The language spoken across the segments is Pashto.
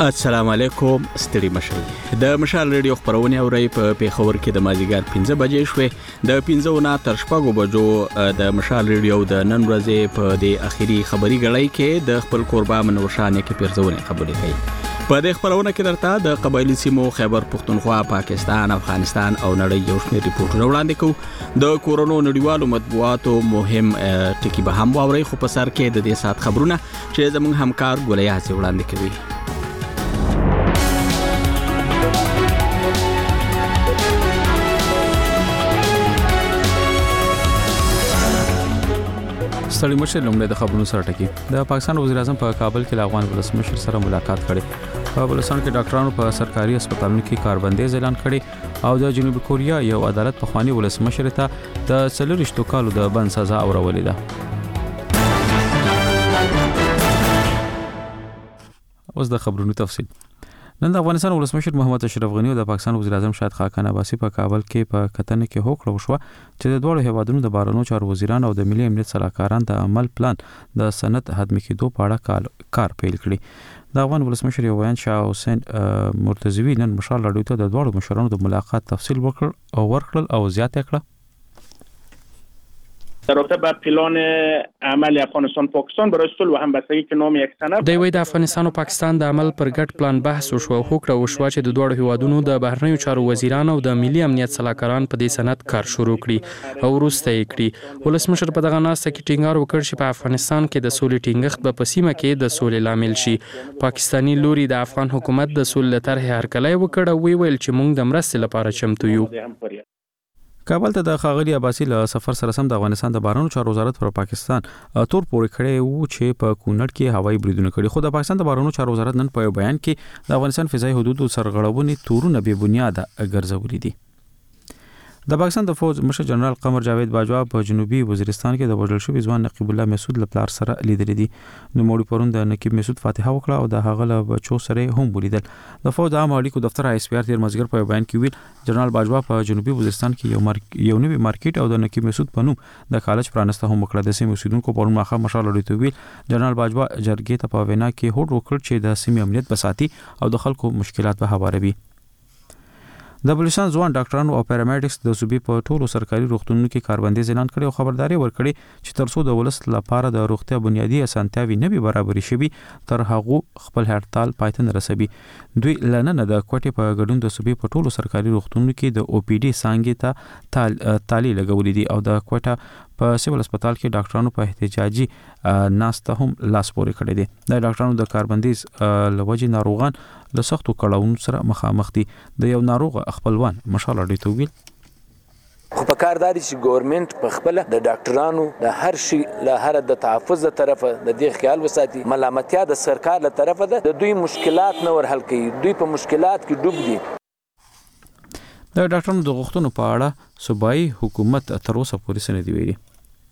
السلام علیکم ستړي مشي د مشال ریډیو خبرونه اوري په پیښور کې د مازیګر 15 بجې شوې د 15 نه تر شپږو بجو د مشال ریډیو د نن ورځې په د اخیری خبري غړۍ کې د خپل قربا منورشانه کې پیرزونه خبرې کوي په د خبرونه کې درته د قبایلی سیمو خیبر پختونخوا پاکستان افغانستان او نړۍ یو شمېر ریپورتونه وړاندې کوو د کورونو نړیوالو مطبوعاتو مهم ټکی به هم واوري خو په سر کې د دې سات خبرونه چې زموږ همکار ګولیا هڅه وړاندې کوي ستړي مشر لومړی د خبرونو سره ټکی د پاکستان وزیر اعظم په کابل کې افغان ولسمشر سره ملاقات کړې په بلوچستان کې ډاکټرانو په سرکاري هسپتالونو کې کاربندیز اعلان کړي او د جنوبي کوریا یو عدالت په خواني ولسمشر ته د 40 کالو د بند سزا اورولې ده. اوس د خبرونو تفصیل. نن د افغانستان ولسمشر محمد اشرف غنی او د پاکستان وزیر اعظم شاهد خاقان عباسي په کابل کې په کتنې کې هوکړه وشوه چې د دوه هیوادونو د بهرنیو چارو وزیران او د ملي امنیت صلاحکاران د عمل پلان د سند حتمي کېدو په اړه کار پیل کړي. د افغان ولسمشر یو بیان شاه حسین مرتضوی نن مشال راډیو ته د دوه مشرانو د ملاقات تفصیل ورکړل او زیاته کړه. در رابطه با پلان عمل افغانستان پاکستان برای صلح و همبستگی که نام یک سند د وی د افغانستان او پاکستان د عمل پر ګډ پلان بحث وشو او هوکړه وشوه چې د دوه هیوادونو د بهرنیو چارو وزیران او د ملي امنیت صلاحکاران په دې سند کار شروع کړي او وروسته یې کړي. ولسمشر په دغه ناسته کې ټینګار وکړ چې په افغانستان کې د سولې ټینګښت په سیمه کې د سولې لامل شي. پاکستانی لوري د افغان حکومت د سولې طرح هرکلی وکړ او ویل چې موږ د مرستې لپاره چمتو یو. کابل ته د ښاغلي عباسي له سفر سره سم د افغانستان د بهرنیو چارو وزارت پر پاکستان تور پورې کړی وو چې په کونړ کې هوایي بریدونه کړي خو د پاکستان د بهرنیو چارو وزارت نن په بیان کې د افغانستان فضایي حدود سرغړونې تورونه بې بنیاده ګرځولي دي. د پاکستان د فوج مشر جنرال قمر جاوید باجوا په جنوبي وزیرستان کې د وژل شوی ځوان نقیب الله مسعود لپلار سره لیدل دي. نو موړي پرون د نقیب مسعود فاتحه وکړه او د هغه له بچو سره هم ولیدل. د فوج عام اړیکو دفتر اس پی ار تیر مازیګر په بیان کې ویل جنرال باجوا په جنوبي وزیرستان کې یو نوی مارکیټ او د نقیب مسعود په نوم د کالج پرانسته هم وکړه. د سیمې اوسیدونکو پرون ماخه مشال اړیته ویل جنرال باجوا جرګې ته په وینا کې هوډ وکړ چې د سیمې امنیت بساتي او د خلکو مشکلات به هواروي. د بلوچستان ځوان ډاکټرانو او پیرامیډکس د صوبې په ټولو سرکاري روغتونونو کې کاربندیز اعلان کړي او خبرداري ورکړي چې ترڅو د ولس لپاره د روغتیا بنیادی اسانتیاوي نه وي برابري شي تر هغه خپل هړتال پایته نه رسوي. دوی لننه د کوټې په ګډون د صوبې په ټولو سرکاري روغتونونو کې د او پی ډي څانګې ته تالی لګولې دي او د کوټه په سیول هسپتال کې ډاکټرانو په احتجاجي ناسته هم لاس پورې کړی دي. د ډاکټرانو د کاربندیز لوجې ناروغان له سختو کړاوونو سره مخامخ دي. د یو ناروغ خپلوان مشال اړیته ویل خو په کار داري چې ګورنمنت په خپل د ډاکټرانو د هر شي له هر د تحفظ طرفه د دې خیال وساتي. ملامتیا د سرکار له طرفه ده د دوی مشکلات نه ور حل کوي. دوی په مشکلات کې ډوب دي. د ډاکټرانو د غوښتنو په اړه صوبایي حکومت تر اوسه پورې څه نه دی ویلي.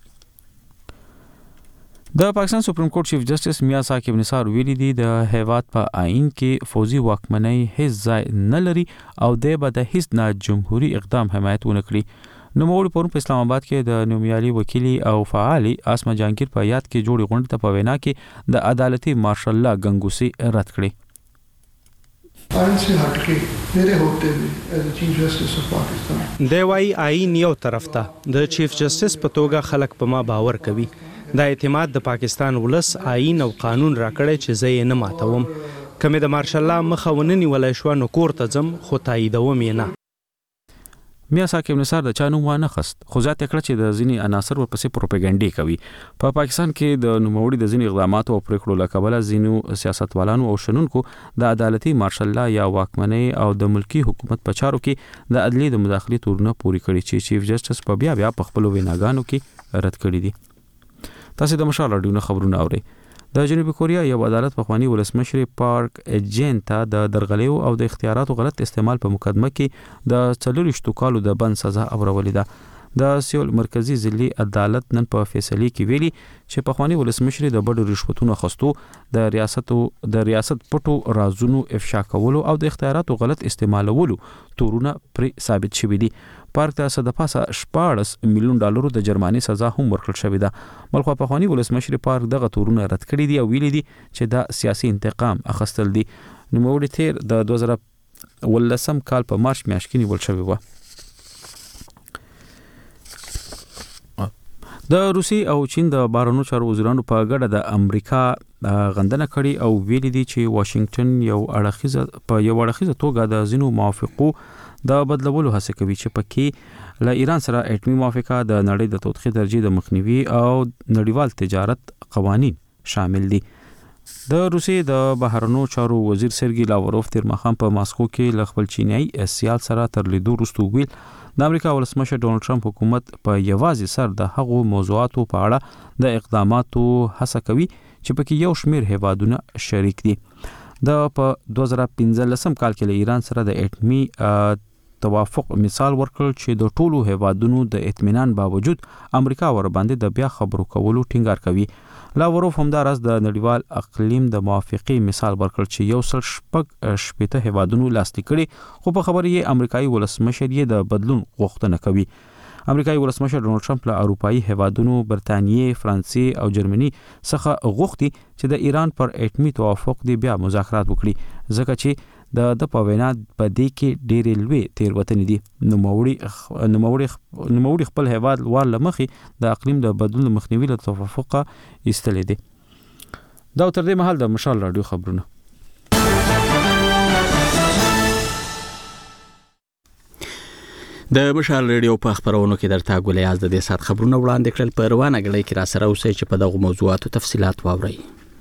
د پاکستان سپریم کورټ چیف جسټس میاں ثاقب نثار ویلي دي د هیواد په آئین کې فوجي واکمنۍ هیڅ ځای نه لري او د به د هیڅ نه جمهوریت اقدام حمایت ونه کړي. نو موږ پرون په اسلام آباد کې د نومیالي وکیلی او فعالي اسما جانگیر په یاد کې جوړې غونډې ته په وینا کې د عدالتي مارشل الله گنگوسی رد کړي. آئین سے ہٹ کے میرے ہوتے ہوئے ایز چیف جسٹس آف پاکستان دی وايي آئین یو طرف ته د چیف جسټس په توګه خلک په ما باور کوي. دا اعتماد د پاکستان ولس آئین او قانون راکړی چې زه یې نه ماتوم. که مې د مارشل الله مخه ونه نیولی شوه نو کور ته ځم خو تاییدوم یې نه. میاں ثاقب نثار د چا نوم وانه خست خو زیاته کړه چې د ځینې عناصر ورپسې پروپاګاندا کوي. په پاکستان کې د نوموړي د ځینې اقداماتو او پریکړو له کبله ځینو سیاستوالانو او شنونکو د عدالتي مارشل الله یا واکمنۍ او د ملکی حکومت په چارو کې د عدلیې د مداخلې تورونه پوری کړي چې چیف جسټس په بیا په خپل ویناګانو کې رد کړي دي. تاسو د مشال اړیونه خبرونه اورئ. د جنوبي کوریا یو عدالت په خواني ولسمشر پارک جین ته د درغلیو او د اختیاراتو غلط استعمال په مقدمه کې د 40 کالو د بند سزا اورولې ده. د سیول مرکزی ضلعي عدالت نن په فیصله کې ویلي چې په خواني ولسمشر د بډو رشوتونو خستو د ریاست پټو رازونو افشا کولو او د اختیاراتو غلط استعمالولو تورونه پر ثابت شوي دي. پارک ته څه د پاسه $14 میلیون د جرماني سزا هم ورکړل شوې ده. بلخو په خواني ولسمشر پارک دغه تورونه رد کړي دي او ویلي دي چې دا سیاسي انتقام اخیستل دي. نوموړي تیر د 2018 کال په مارچ میاشت کې نیول شوی و. د روسي او چین د بهرنیو چارو وزیرانو په ګډه د امریکا غندنه کړې او ویلي دي چې واشنگټن یو اړخیزه توګه د ځینو موافقو د بدلولو هڅه کوي چې پکې له ایران سره اټومي موافقه د نړۍ د توطئې درجه د مخنیوي او نړیوال تجارت قوانین شامل دي. د روسي د بهرنیو چارو وزیر سرګي لاوروف تیر مخام په ماسکو کې له خپل چینایي سیال سره تر لیدو وروسته ویل د امریکا ولسمشر ډونالد ټرمپ حکومت په یوازې سر د هغو موضوعاتو په اړه د اقداماتو هڅه کوي چې پکې یو شمېر هیوادونه شریک دي. د په 2015 کال کې له ایران سره د اټومي توافق مثال ورکړل چې د ټولو هیوادونو د اطمینان باوجود امریکا ور باندې د بیا خبرو کولو ټینګار کوي. لاوروف همداراز د نړیوال اقلیم د موافقې مثال ورکړ چې 116 هیوادونو لاسلیک کړي خو په خبره یې امریکایي ولسمشر یې د بدلون غوښتنه کوي. امریکایي ولسمشر ډونالد ټرمپ له اروپایي هیوادونو برتانیې، فرانسې او جرمني څخه غوښتي چې د ایران پر اټومي توافق دی بیا مذاکرات وکړي ځکه چې د په وینا په دې کې ډېرې لوی تیروتنې دي. نوموړي خپل هیواد وال لمخې د اقلیم د بدلون مخنیوي له توافقه ایستلې دي. دا تر دې مهال د مشال رادیو خبرونه. د مشال ریډیو په خبرونو کې درته غولیاز د دې سات خبرونه وړاندې کړل. په روانه غړي کې را سره اوسئ چې په دغه موضوعاتو تفصيلات واورئ.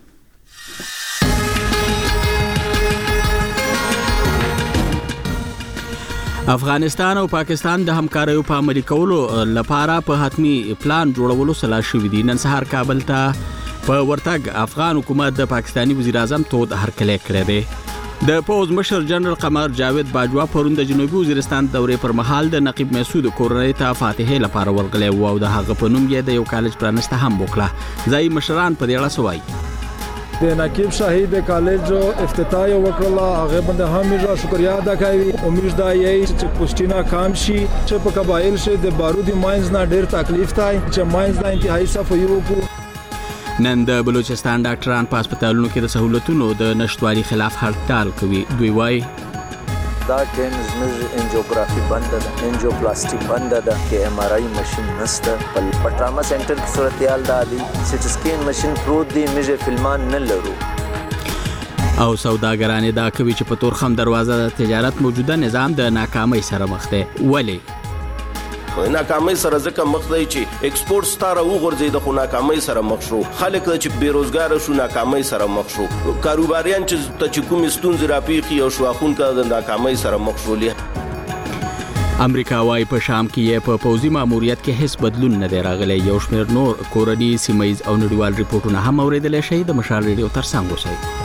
افغانستان او پاکستان د همکاریو په عملي کولو لپاره په حتمی پلان جوړولو سلا شوې دي. نن سهار کابل ته په ورتګ افغان حکومت د پاکستانی وزیر اعظم تود هرکلی کړی دی. د پوز مشر جنرال قمر جاوید باجوا پرون د جنوبي وزیرستان دورې پر مهال د نقیب مسعود کورنۍ ته فاتحه لپاره ورغلی و او د هغه په نوم یې د یو کالج پرانسته هم وکړه. ځای مشران په دې اړه سوای د نقیب شهید کالج افتتاح وکړه هغه باندې هم موږ شکریا ادا کوي. امید دا یې چې پښتینا کام شي چې په قبایل شه د بارودي ماینز نه ډېر تکلیف تای چې ماینز نه انتهایی صفوي وکړو. نن د بلوچستان ډاکټران په هسپتالونو کې د سہولتونو د نشټوالي خلاف هړتال کوي. دوی وایي دا ټیم زموږ انجیوګرافي بند ده، انجیوپلاسټي بند ده، کې ایم آر آی ماشين نشته. په ټراما سنټر کې صورتحال دا دی چې سکین ماشين پروت دی، موږ فلمان نه لرو. او سوداګران دا کوي چې په تورخم دروازه د تجارت موجوده نظام د ناکامۍ سره مخ دی. ولی ناکامۍ سره ځکه مخ دی چې ایکسپورټ ستاره وغورځي د خو ناکامۍ سره مخ شو. خلک چې بیروزګار شو ناکامۍ سره مخ شو. کاروباریان چې کوم ستونزې راپیخي او شواخون کا د ناکامۍ سره مخ شو. امریکا وايي په شام کې په پوزي ماموریت کې هیڅ بدلون نه دی راغلی. یو شمېر نور کورني سیمایز او نړیوال ریپورتونه هم اوریدل شي. د مشال ریډیو ترڅنګ اوسئ.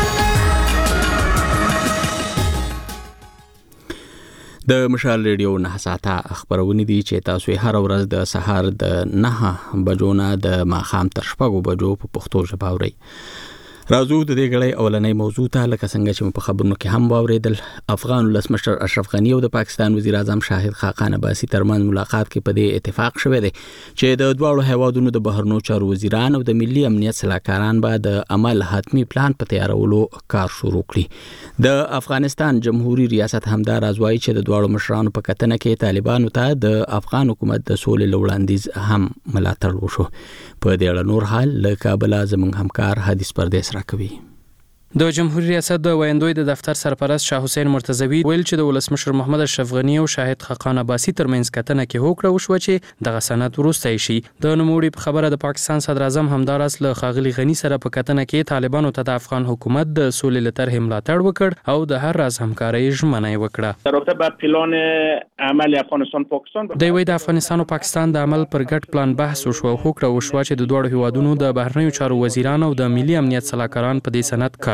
د مشال ریډیو 9 ساعته خبرونه دي چې تاسو هر ورځ د سهار د 9 بجو نه د ماخام تر 6 بجو په پښتو ژبه اورئ. راځو د دې غړې اولنې موضوع ته لکه څنګه چې په خبرونو کې هم واوریدل. افغان ولسمشر اشرف غنی او د پاکستان وزیر اعظم شاهد خاقان عباسي ترمن ملاقات کې په دې اتفاق شوه دی چې د دوه هیوادونو د بهرنیو چارو وزیران او د ملي امنیت صلاحکاران به د عمل حتمی پلان په تیارولو کار شروع کړي. د افغانستان جمهوریت ریاست همدار ازوای چې د دوه مشرانو په کتنه کې طالبانو ته د افغان حکومت د سولې لوړاندیز هم ملاتړ وشو. په دې اړه نور حال له کابل زموږ همکار حدیث پردیس راکوي. د جمهوریت ریاست د ویاندوی د دفتر سرپرست شاه حسین مرتضوی ویل چې د ولسمشر محمد اشرف غنی او شاهد خاقان عباسي ترمنځ کتنه کې هوکړه وشوه چې دغه سند وروسته شي. د نوموړي په خبره د پاکستان صدر اعظم همداراز له خاغلی غنی سره په کتنه کې طالبانو ته د افغان حکومت د سولې لپاره ملاتړ وکړ او د هر راز همکاري ژمنه وکړه. در رابطه با پلان عمل افغانستان پاکستان د وی د افغانستان او پاکستان د عمل پر ګډ پلان بحث وشو. هوکړه وشوه چې د دوه هیوادونو د بهرنیو چارو وزیران او د ملي امنیت صلاحکاران په دې سند کار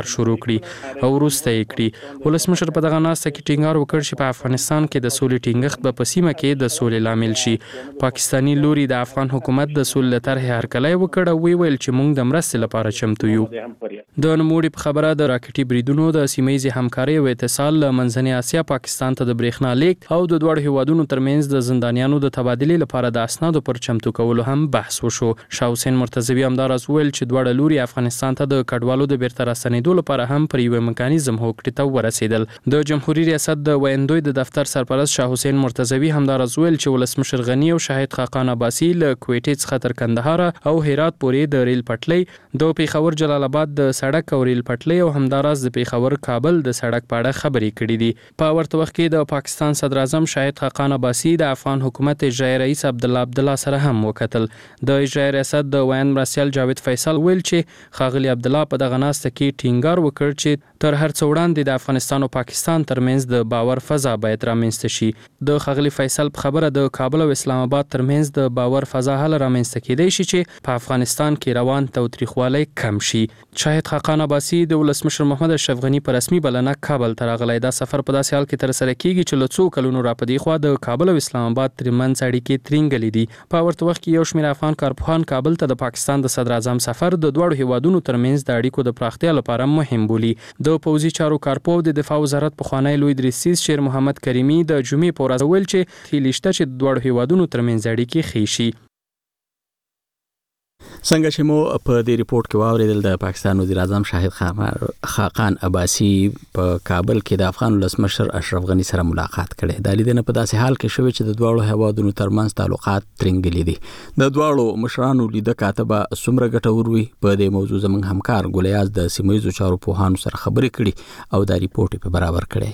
کار شروع کړي او وروسته یې کړي. ولسمشر په دغه ناسته کې ټینګار وکړ چې په افغانستان کې د سولې ټینګښت به په سیمه کې د سولې لامل شي. پاکستاني لوري د افغان حکومت د سولې طرحې هرکلی وکړ او ویل چې موږ د مرستې لپاره چمتو یو. د نوموړي په خبره د راکټي بریدونو د سیمه‌ییزې همکارۍ او اتصال له منځنۍ اسیا پاکستان ته د برېښنا لیږد او د دواړو هیوادونو ترمنځ د زندانیانو د تبادلې لپاره د اسنادو پر چمتو کولو هم بحث وشو. شاه حسین مرتضوی همداراز ویل چې دواړه لوري افغانستان ته د کډوالو د بیرته راستنېدو لپاره هم پر یو میکانیزم هوکړې ته ورسېدل. د جمهوریت ریاست د ویندوی د دفتر سرپرست شاه حسین مرتضوی همداراز ویل چې ولسمشر غنی او شاهد خاقان عباسی له کویټې څخه تر کندهار او هرات پورې د ریل پټلۍ، د پیښور جلال آباد د سړک او ریل پټلۍ او همداراز د پیښور کابل د سړک په اړه خبرې کړې دي. په ورته وخت کې د پاکستان صدر اعظم شاهد خاقان عباسی د افغان حکومت اجرایي رئیس عبدالله سره هم وکتل. د اجرایي ریاست د ویان مرستیال جاوید فیصل ویل چې ښاغلي عبدالله په دغه ناسته کې ټینګار وکړ چې تر هر څه وړاندې د افغانستان او پاکستان ترمنځ د باور فضا باید رامنځته شي. د ښاغلي فیصل په خبره د کابل او اسلام آباد ترمنځ د باور فضا هله رامنځته کېدای شي چې په افغانستان کې روان تاوتریخوالی کم شي. شاهد خاقان عباسی د ولسمشر محمد اشرف غنی په رسمي بلنه کابل ته راغلی. دا سفر په داسې حال کې ترسره کیږي چې له څو کلونو راپدې خوا د کابل او اسلام آباد ترمنځ اړیکې ترینګلې دي. په ورته وخت کې یو شمېر افغان کارپوهان کابل ته د پاکستان د صدر اعظم سفر د دواړو هیوادونو ترمنځ د اړیکو د پراختیا لپاره مهم بولي. د پوځي چارو کارپوه د دفاع وزارت پخوانی لوی دریسیس شیر محمد کریمي د جمعې په ورځ ویل چې هیله شته چې د دواړو هیوادونو ترمنځ اړیکې ښې شي. څنګه چې مو په دې ریپورت کې واوریدل، د پاکستان وزیر اعظم شاهد خاقان عباسی په کابل کې د افغان ولسمشر اشرف غنی سره ملاقات کړي. د لیدنې په داسې حال کې شوی چې د دواړو هیوادونو ترمنځ تعلقات ترنګلي دي. د دواړو مشرانو لیده کاتبه څومره ګټور وي، په دې موضوع زموږ همکار ګلیاز د سیمه‌ییزو چارو پوهانو سره خبرې کړي او دا ریپورت په برابر کړي.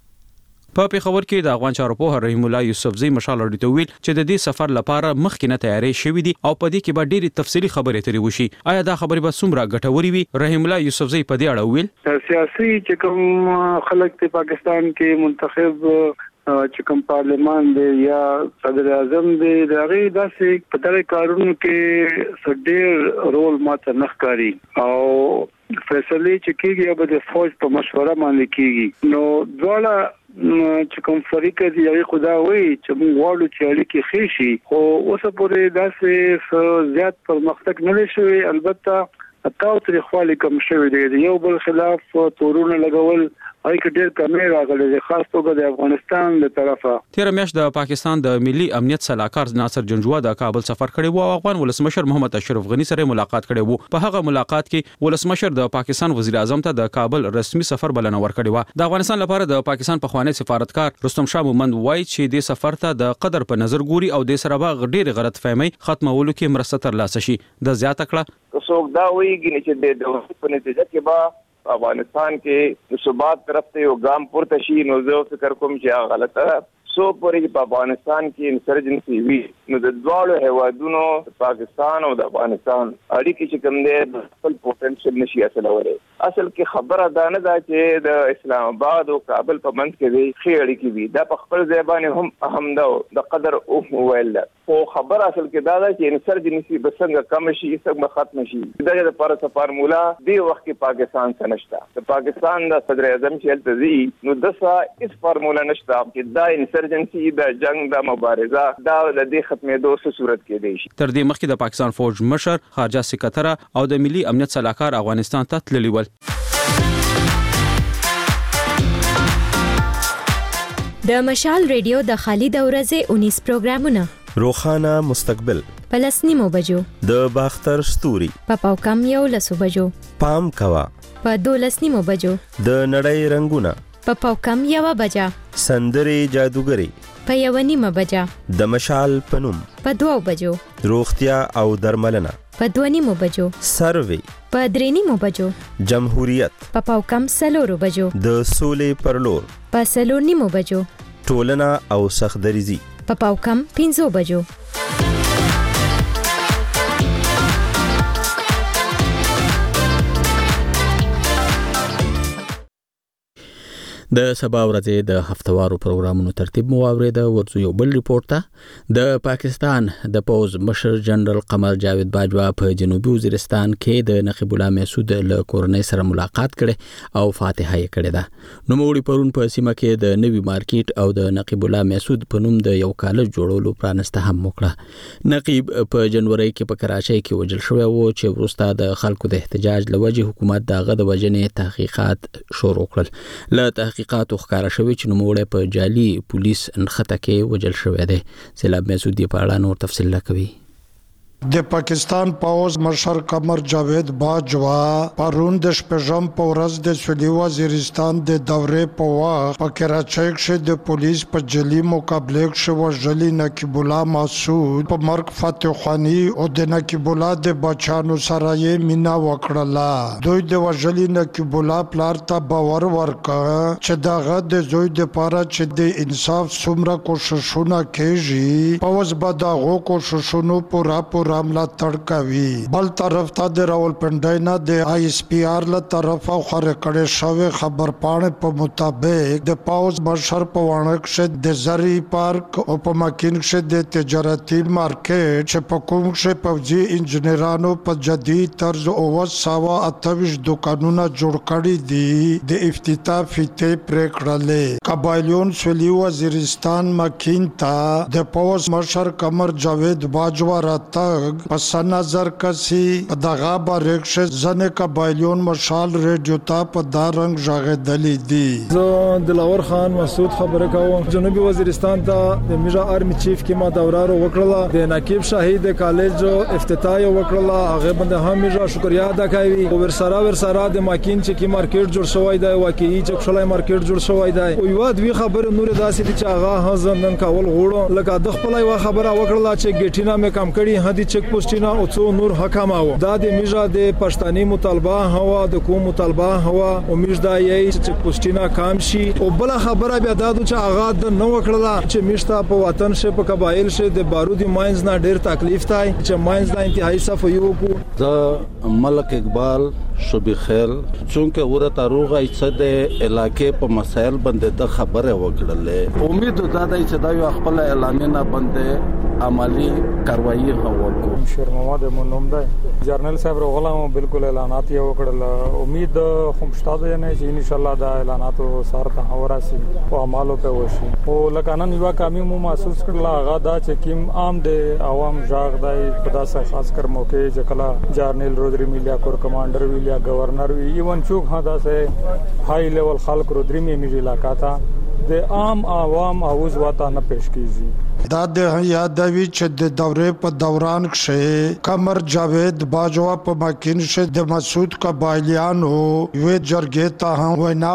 په پیښور کې د افغان چارو پوه رحیم الله یوسفزی مشال اړیته ویل چې د دې سفر لپاره مخکینه تیاری شوې دي او په دې کې به ډېری تفصیلی خبرې اترې وشي. آیا دا خبرې به څومره ګټورې وي؟ رحیم الله یوسفزی په دې اړه ویل سیاسي چې کوم خلک په پاکستان کې منتخب چې کوم پارلیمان دی یا صدر اعظم دی، دغه داسې په دغه کارونو کې ډېر رول ماته نه ښکاري او فیصله چې کیږي به د فوج په مشوره باندې کیږي. نو دواړه چې کوم فریق دی هغه خدا وایي چې موږ غواړو چې اړیکې ښې شي، خو اوسه پورې داسې زیات پرمختګ نه شوی. البته تاوتریخوالی کم شوی دی، یو بل خلاف تورونه لګول هغه ډېر کمې راغلي، خاص توګه د افغانستان له طرفه. تیر میاشت د پاکستان د ملي امنیت سلاکار ناصر جنجوا د کابل سفر کړی و او افغان ولسمشر محمد اشرف غنی سره ملاقات کړی و. په هغه ملاقات کې ولسمشر د پاکستان وزیر اعظم ته د کابل رسمي سفر بلنه ورکړې و. د افغانستان لپاره د پاکستان پخوانی سفارتکار رستم شاه مومند وایي چې د سفر ته د قدر په نظر ګوري او د سره باغ ډېر غلط فهمي ختمولو کې مرسته ترلاسه شي. د زیاته کړه څوک دا وایي چې د دولت په نتیجه کې به افغانستان کې د ثبات طرف ته یو ګام پورته شي، نو زه فکر کوم چې هغه غلطه سو پورې په افغانستان کې انسرجنسي وي. نو د دواړو هیوادونو پاکستان او د افغانستان اړیکې چې کوم دي د خپل پوتنشل نشي اصلوي. اصل کې خبره دا نه ده چې د اسلام آباد او کابل په منځ کې وي خې اړیکې وي، دا په خپل ځای باندې هم اهم ده د قدر او ویل. خو خبره اصل کې دا ده چې انسرجنسي به څنګه کم شي، څنګه ختم شي. دغه لپاره څه فارمولا دی وخت کې پاکستان څخه نشته. د پاکستان د صدر اعظم چې التزي نو دسه هیڅ فارمولا نشته چې دا انسرجنسي د جنگ د مبارزه دا د دې ختمېدو څه صورت کې دی شي. تر دې مخکې د پاکستان فوج مشر خارجه سکرټر او د ملي امنیت سلاکار افغانستان ته تللی ول. د مشال ریډیو د خالد اورزه 19 پروګرامونه روخانه مستقبل پلسنیمو بجو د باختر ستوري په پاوکم یو لسو بجو پام کوا په 12 بجو د نړۍ رنگونه په پاوکم یو بجا سندري جادوګری په 1 بجا د مشال پنوم په 2 بجو روغتیا او درملنه په 2 بجو سروي په 3 بجو جمهوریت په پاوکم سلورو بجو د سولې پرلور په 3 بجو ټولنه او سخدریزي په پاوکم 5 بجو. د سبا ورځې د هفتوارو پروګرامونو ترتیب مو واورېد. ورځو یو بل ریپورت ته د پاکستان د پوز مشر جنرال قمر جاوید باجوا په جنوبي وزیرستان کې د نقیب الله محسود له کورنۍ سره ملاقات کړي او فاتحه یې کړې ده. نوموړي پرون په سیمه کې د نوي مارکیټ او د نقیب الله محسود په نوم د یو کالج جوړولو پرانسته هم وکړه. نقیب په جنوري کې په کراچۍ کې وژل شوی و چې وروسته د خلکو د احتجاج لوجه حکومت دغه د وجنې تحقیقات شروع کړل. له تحقیقاتو ښکاره شوی چې نوموړی په جعلي پولیس نښته کې وژل شوی دی. سیلاب محسود په اړه نور تفصیل کوي. د پاکستان پوز مشر قمر جاوید باجوا پرون د شپږم په ورځ د سویلي وزیرستان د دورې په وخت په کراچۍ کې د پولیس په جعلي مقابله کې وژلي نقیب الله محسود په مرګ فتح خانی او د نقیب الله د بچانو سره یې مینا وکړه. دوی د وژلي نقیب الله پلار ته باور ورکړ چې دغه د زوی د پاره چې د انصاف څومره کوششونه کوي پوز به دغه کوششونو پورا راملا تړکوي. بل طرف ته د راولپنډۍ نه د آی اس پی آر له طرفه خورې کړې شوې خبرپاڼې په مطابق د پوز مشر په واڼه کې د زری پارک او په مکین کې د تجارتي مارکیټ چې په کوم کې پوځي انجنیرانو په جدید طرز او 228 دکانونه جوړ کړي دي د افتتاح فیته پریکړلې. قبایلیون سویلي وزیرستان مکین ته د پوز مشر قمر جاوید باجوا راته پس نظر کسی دغه بارکش زنه قبایلیون مشال ریډیو ته په دا رنگ ژغېدلې دي. زه دلاور خان مسعود خبره کوم. جنوبي وزیرستان ته د میجا آرمی چیف کې ما دورارو وکړه. د نقیب شهید کالج افتتاح وکړه. هغه باندې هم میجا شکریا ادا کوي. ورسره د ماکین چې کی مارکیټ جوړ شوی دی واقعي چې خلای مارکیټ جوړ شوی دی. او یو دوی خبره نور داسې دي چې هغه هزندن کول غوړو لکه د خپل یو خبره وکړه چې ګټینا مې کم کړي هدي چک پوسټینا او څو نور حکام او دا د میجا د پښتني مطالبه هوا د کوم مطالبه هوا امید دا یی چې چک پوسټینا کام شي. او بل خبره بیا دا چې هغه د نو وکړه چې میشتا په وطن شه په قبایل شه د بارودي ماینز نه ډیر تکلیف تای چې ماینز نه انتهایی صفایو کو. د ملک اقبال شبی خیر چونکه ورته روغه ایڅ د علاقې په مسایل باندې د خبره وکړلې. امید دا دی چې دا یو خپل اعلانونه باندې عملی کاروایی وکړو. شیر محمد منوم دی جرنل صاحب روغلم بالکل اعلانات یې وکړل. امید خوشتا ده نه چې ان شاء الله دا اعلانات سره ته وراسي او اعمالو په وشي. او لکانن یو کمی مو محسوس کړل هغه دا چې کیم عام د عوام ژغ دی په داسه خاص کر موقع چې کلا جرنل رودری میلیا کور کمانډر ویلیا گورنر وی ایون چوک هدا سه های لیول خلق رودری می علاقہ تا د عام عوام اوز واته نه پیش کیږي. دا د یادوي چې د دورې په دوران کې قمر جاوید باجوا په ماکین کې د مسعود قبایلیانو وی جرګې ته هم وینا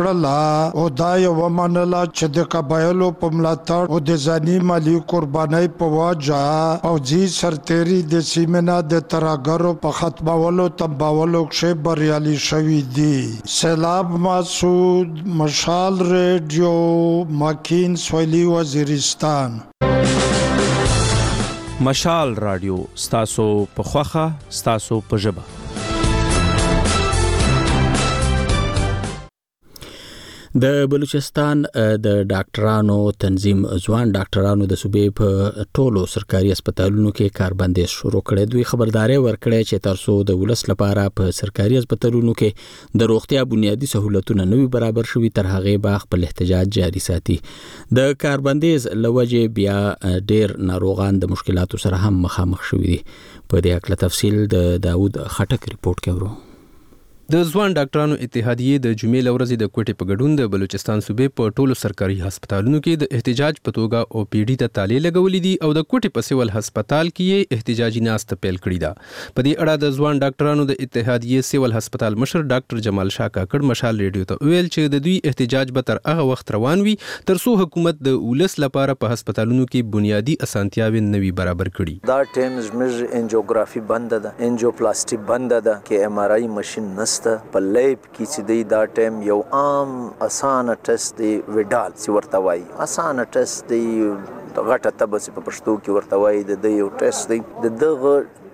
وکړه او دا یو منله چې د قبایلو په ملاتړ او د ځاني مالی قربانۍ په وجه او جی سرتيري د سیمنا د تراګرو په ختمولو تنباولو کې بریالي شوی دي. سیلاب مسعود مشال ریډیو ماکین سویلي وزیرستان. مشال رادیو ستاسو په خوخه ستاسو په ژبه. د بلوچستان د ډاکټرانو تنظیم ځوان ډاکټرانو د صوبې په ټولو سرکاري هسپتالونو کې کاربندیز شروع کړي. دوی خبرداري ورکړي چې ترڅو د ولس لپاره په سرکاري هسپتالونو کې د روغتیا بنیادی سہولتونه نوي برابر شوي تر هغه به خپل احتجاج جاري ساتي. د کاربندیز لوجه بیا ډیر ناروغان د مشکلاتو سره هم مخامخ شوي دي. په دې اړه تفصیل د داوود خټک ریپورت کوي. د ځوان ډاکټرانو اتحادیې د جمعې لورځې د کوټې په ګډون د بلوچستان صوبې په ټولو سرکاري هسپتالونو کې د احتجاج په توګه او پی ډي ته تالې لګولې دي او د کوټې په سیول هسپتال کې یې احتجاجي ناسته پیل کړې ده. په دې اړه د ځوان ډاکټرانو د اتحادیې سیول هسپتال مشر ډاکټر جمال شاه کاکړ مشال ریډیو ته ویل چې د دوی احتجاج به تر هغه وخت روان وي ترڅو حکومت د ولس لپاره په هسپتالونو کې بنیادی اسانتیاوې نوي برابر کړي. دا ټیم زموږ انجیوګرافي بند ده، انجیوپلاسټي بند ده، کې ام آر آی ماشين نشته. په لیب کې چې دی دا ټیم یو عام اسانه ټیسټ دی ویډال چې ورته وایي اسانه ټیسټ دی غټه تبه چې په پښتو کې ورته وایي د یو ټیسټ دی د دغه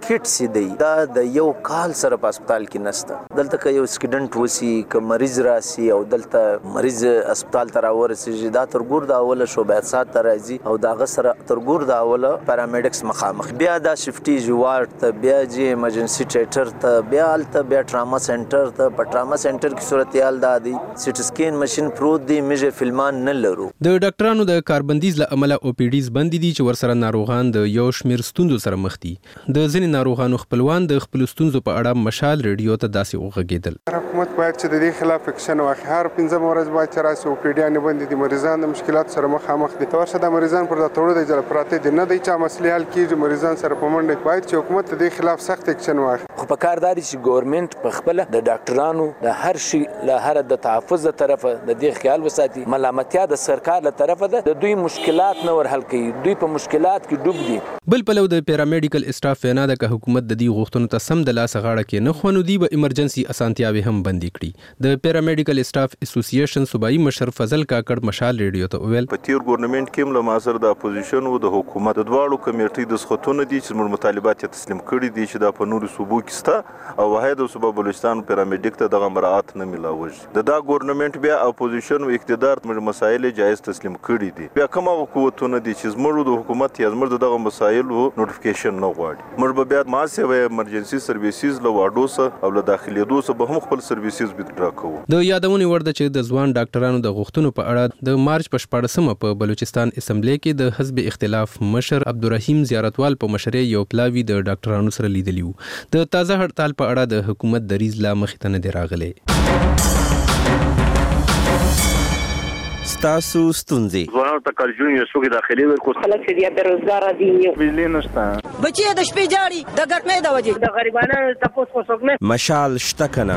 کټ سي دی دا د یو کال سره په هسپتال کې نشته دلته که یو سکیډنټ وسی که مریض راسي او دلته مریض هسپتال ته راورسیږي دا تر ګور د اوله شعبه سات ته راځي او دا غسر تر ګور د اوله پارامډکس مخامخ بیا دا شفټي وارډ ته بیا جی ایمرجنسي ټیټر ته بیا الته بیا ټراما سنټر ته په ټراما سنټر کې صورتحال دا دی سټ سکین ماشين پروت دی میجر فلمان نه لرو د ډاکټرانو د کاربندیز له امله او پی ډیز بند دي چې ورسره ناروغان د یو شمیر ستونزو سره مخ دي د ځینې ناروغانو خپلوان د خپل ستونزو په اړه مشال ریډیو ته داسې وغږیدل حکومت باید چې د دې خلاف اکشن واخلي هر 15 ورځ باید چې راسي او پی ډیانې بند دي مریضان د مشکلات سره مخامخ دي ورشه د مریضان پر د توړو د جل پراته دي نه دی چې مسلې حل کیږي مریضان سره په منډه باید چې حکومت د دې خلاف سخت اکشن واخلي خو په کارداري چې ګورنمنت په خپل د ډاکټرانو د هر شي له هر د تحفظ طرفه د دې خیال وساتي ملامتیا د سرکار له طرفه ده د دوی مشکلات نه ور حل کوي دوی په مشکلات کې ډوب دي بل پلو د پیرامیډیکل اسټاف وینا ده چې حکومت د دې غوښتنو ته سم د لاس غاړه کې نه خونو دی به ایمرجنسي اسانتیاوي هم بندي کړي د پیرامیډیکل اسټاف اسوسییشن صوبایي مشر فضل کاکړ مشال ریډیو ته ویل په تیر ګورنمنت کې له ماسر د اپوزیشن او د حکومت د دواړو کمیټې د سختونه دي چې موږ مطالبات تسلیم کړي دي چې د پنوري صوبو کې ستا او واحد صوبه بلوچستان پیرامیډیک ته دغه مراعات نه ملاوي دا ګورنمنت بیا اپوزیشن او اقتدار موږ مسایل جایز تسلیم کړي دي بیا کومه حکومتونه دي چې موږ د حکومت یا موږ دغه مسایل او نوټیفیکیشن نه غواړي موږ به بیا ماسه وای ایمرجنسي سرویسز له واډوسه او له داخلي دوسه به هم خپل سرویسز وډرا کوو د یادونې ورده چې د ځوان ډاکټرانو د غوښتنو په اړه د مارچ په 14مه په بلوچستان اسمبلی کې د حزب اختلاف مشر عبدالرحیم زیارتوال په مشرۍ یو پلاوی د ډاکټرانو سره لیدلی وو د تازه هړتال په اړه د حکومت دریز لا مخې ته نه دی راغلی ستاسو ستونزې ځوانانو ته کارجون یو څوک داخلي ورکو خلک چې بیا بیروزګار دي بجلی نشته بچي د شپې جاړي د ګټمې د وجې د غریبانو تاسو کو څوک نه مشال شته کنه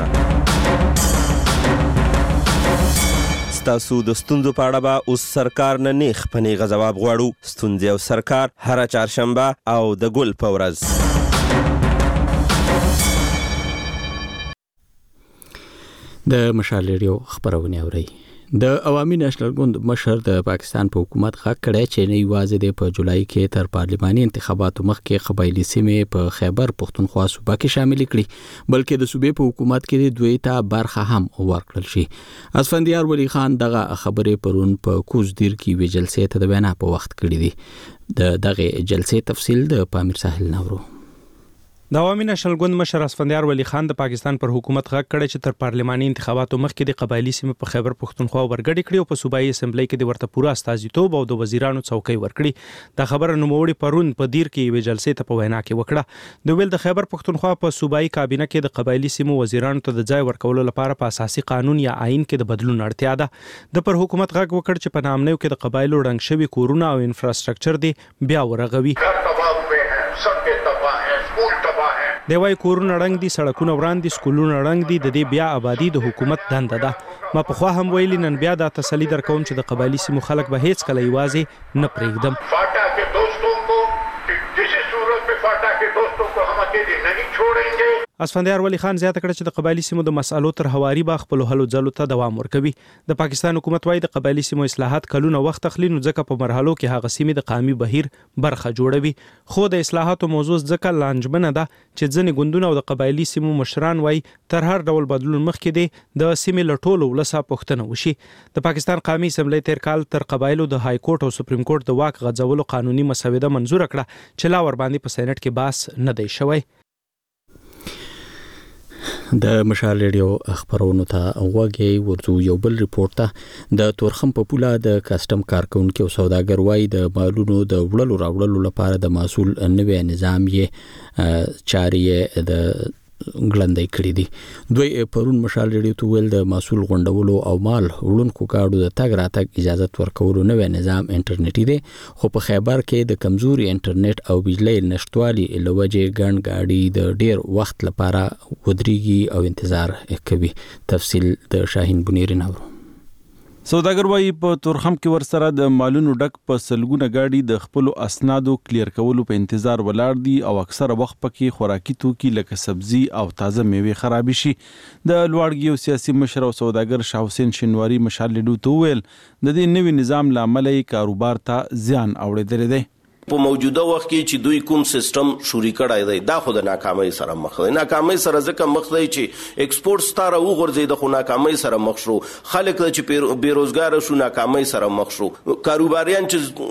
ستاسو د ستونزو په اړه به اوس سرکار نه نیغ په نیغه ځواب غواړو ستونزې او سرکار هره چهارشنبه او د ګل په ورځ د مشال ریډیو خبرونه اوري د عوامي نېشنل ګوند مشر د پاکستان په حکومت غږ کړی چې نه یوازې د په جولای کې تر پارلماني انتخاباتو مخکې قبایلی سیمې په خیبر پښتونخوا صوبه کې شامل کړي بلکې د صوبې په حکومت کې دوی ته برخه هم ورکړل شي اسفندیار ولی خان دغه خبرې پرون په کوزدیر کې وی جلسې ته د وینا په وخت کړې دي د دغه جلسې تفصیل د پامیر ساحل نورو د عوامي نېشنل ګوند مشر اسفندیار ولی خان د پاکستان پر حکومت غږ کړی چې تر پارلماني انتخاباتو مخکې د قبایلی سیمې په خیبر پښتونخوا ورګډې کړي او په صوبایي اسمبلی کې د ورته پوره استازیتوب او د وزیرانو څوکۍ ورکړي د خبره نوموړي پرون په دیر کې وی جلسې ته په وینا کې وکړه د ویل د خیبر پښتونخوا په صوبایي کابینه کې د قبایلی سیمو وزیرانو ته د ځای ورکولو لپاره په اساسي قانون یا آئین کې د بدلون اړتیا ده د پر حکومت غږ وکړ چې په نامنیو کې د قبایلو رنګ شوي کورونه او انفراستراکچر دی بیا ورغوي د وای کورونه رنګ دي سړکونه وړاندې سکولونه رنګ دي د دې بیا آبادی د حکومت دنده ده ما په خوا هم ویلي نن بیا د تسلی درکوم چې د قبایلی سیمو خلک به هیڅ کله یوازې نه پرېږدم فاٹا کے دوستوں کو کسی صورت میں فاٹا کے دوستوں کو ہم اکیلے نہیں چھوڑیں گے اسفندیار ولی خان زیاته کړه چې د قبایلی سیمو د مسالو تر هواري با خپل حل ځلو ته دوام ورکوي د پاکستان حکومت وايي د قبایلی سیمو اصلاحات کلونه وخت اخلي نو ځکه په مرحلو کې هغه سیمې د قومي بهیر برخه جوړوي خو د اصلاحاتو موضوع ځکه لانجمنه ده چې ځنې ګوندونه او د قبایلی سیمو مشران وايي تر هر ډول بدلون مخکې دی د سیمې لټولو ولسه پښتنه وشي د پاکستان قومي اسمبلی تیر کال تر قبایلو د های کورټ او سپریم کورټ د واک غځولو قانوني مسوده منزور کړه چې لا ور باندې په سېنات کې باس نه دی شوی د مشال ریډیو خبرونو ته وګورئ ورته یو بل ریپورت ته د تورخم په پوله د کسٹم کارکونکو او سوداګر وای د مالونو د وړلو راوړلو لپاره د مسول نوې نظام یې چاري د ګلندې کړې دي دوی پرون مشال ریډیو ته ویل د مسول غونډولو او مال وړونکو کارډو د تګ راتګ اجازه ورکولو نوې نظام انټرنیټي دی خو په خیبر کې د کمزوري انټرنیټ او بجلی نشټوالي لوجه ګڼ گاډي د ډیر وخت لپاره ودرېږي او انتظار کوي تفصیل د شاهین بنيري نورو سوداګر وايي په تورخم کې ورسره د مالونو ډک په سلګونه گاډي د خپل اسنادو کلیر کولو په انتظار ولاړ دي او اکثره وخت پکې خوراکي توکي لکه سبزي او تازه میوه خراب شي د لوړګي او سیاسي مشر او سوداګر شاه حسین شینواری مشال لیدو ته ویل د دې نوي نظام لامل کاروبار ته زیان اوریدل دي په موجوده وخت کې چې دوی کوم سیستم شوري کړای دی دا خو د ناکامۍ سره مخ دی. ناکامۍ سره ځکه مخ دی چې ایکسپورټ ستاره وغورځي د خو ناکامۍ سره مخ شو. خلک چې بیروزګار شو ناکامۍ سره مخ شو. کاروباریان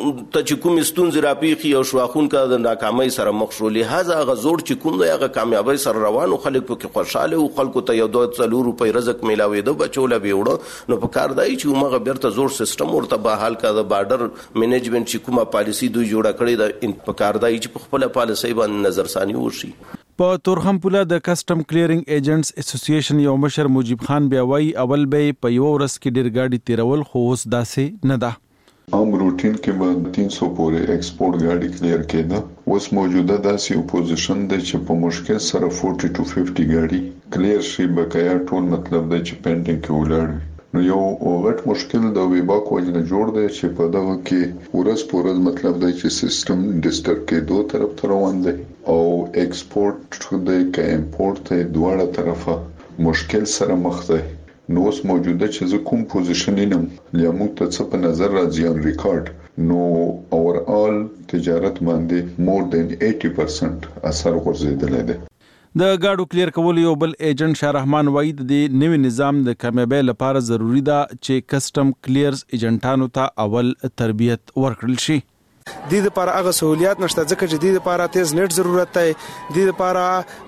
چې کوم ستونزې راپیخي او شواخون کا د ناکامۍ سره مخ شو. لہذا هغه زوړ چې کوم دی هغه کامیابی سره روانو خلک پکې خوشاله او خلکو ته یو 2 روپۍ رزق ملاوي د بچوله به وړو نو په کار دی چې موږ بیرته زوړ سیستم ورته بحال کا د بارډر منیجمنت چې کومه پالیسی دوی جوړه کړې ده په کار دی چې په خپل پالیسي باندې نظرثاني وشي. په تورخم پوله د کسٹم کلیرینګ ایجنټس اسوسییشن یو مشر مجيب خان بیا وایي اول به په یو ورځ کې ډیر گاډي تیرول خو اوس داسې نه ده. عام روټین کې به 300 پورې ایکسپورټ گاډي کلیر کېده. اوس موجوده داسې اپوزیشن دی چې په مشکل سره 40 to 50 گاډي کلیر شي بقایا ټول مطلب دی چې پینډینګ کې ولاړ وي. نو یو غټ مشکل د ویباک وجنه جوړ دی چې په دغه کې ورځ پورز مطلب دی چې سیستم ډیسټر کې دوه طرف ته روان دی او ایکسپورټ دی که امپورټ دی دواړه طرفه مشکل سره مخ دی. نو اوس موجوده چې زه کوم پوزیشن ینم یا موږ ته څه په نظر راځي ان ریکارډ نو اوورال تجارت باندې مور دین 80% اثر غورځیدلی دی. د گاډو کلیر کول یو بل ایجنټ شاه رحمان وایي د نوي نظام د کامیابی لپاره ضروری ده چې کسٹم کلیرز ایجنټانو ته اول تربیت ورکړل شي. د لپاره هغه سہولیات نشته ځکه چې د لپاره تیز نت ضرورت دی. د لپاره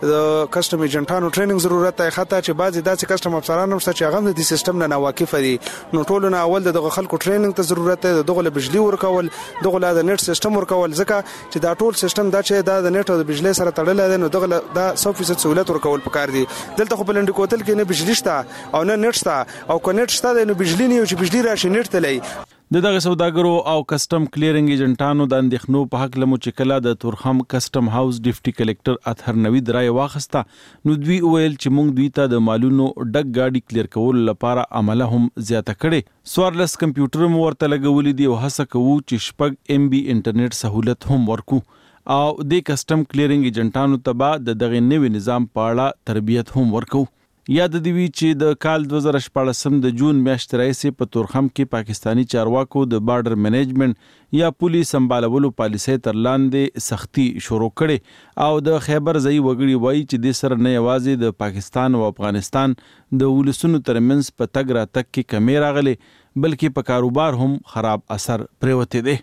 کسٹم ایجنټانو ټریننګ ضرورت دی. خاطر چې بعضی داسې کسٹم افسران هم چې هغه د سیستم نه واقف دي. نو ټول نه اول دغه خلکو ټریننګ ته ضرورت دی. دغه بجلی ورکول دغه د نت سیستم ورکول ځکه چې دا ټول سیستم دا چې د نت او د بجلی سره تړل دي نو دغه دا 100% سہولت ورکول پکار دي. دلته خو بلند کوتل کې نه بجلی شته او نه نت شته او کو نت شته نو بجلی نه چې بجلی راشي نت تلای. دغه سوداګرو او کسٹم کلیرینګ ایجنټانو د اندېښنو په حق لمو چې کله د تورخم کسٹم هاوس ډیپټي کلیکټر اطهر نوید رای واخسته نو دوی ویل چې موږ دوی ته د مالونو ډک گاډي کلیر کول لپاره عمله هم زیاته کړي. سوارلس کمپیوټر مو ورته لګولې دی او هڅه کوو چې شپږ MB انټرنیټ سہولت هم ورکو او د کسٹم کلیرینګ ایجنټانو ته به دغه نوي نظام په اړه تربیت هم ورکو. یاد دی وی چې د کال 2014 د جون میاشتې راځي په تورخم کې پاکستانی چارواکو د بارډر منیجمنت یا پولیس سمبالولو پالیسي تر لاندې سختی شروع کړي او د خیبر ځای وګړي وایي چې د سره نه یوازې د پاکستان او افغانستان د ولسونو ترمنځ په تګ را تک کې کمی راغلي بلکې په کاروبار هم خراب اثر پریوته دي.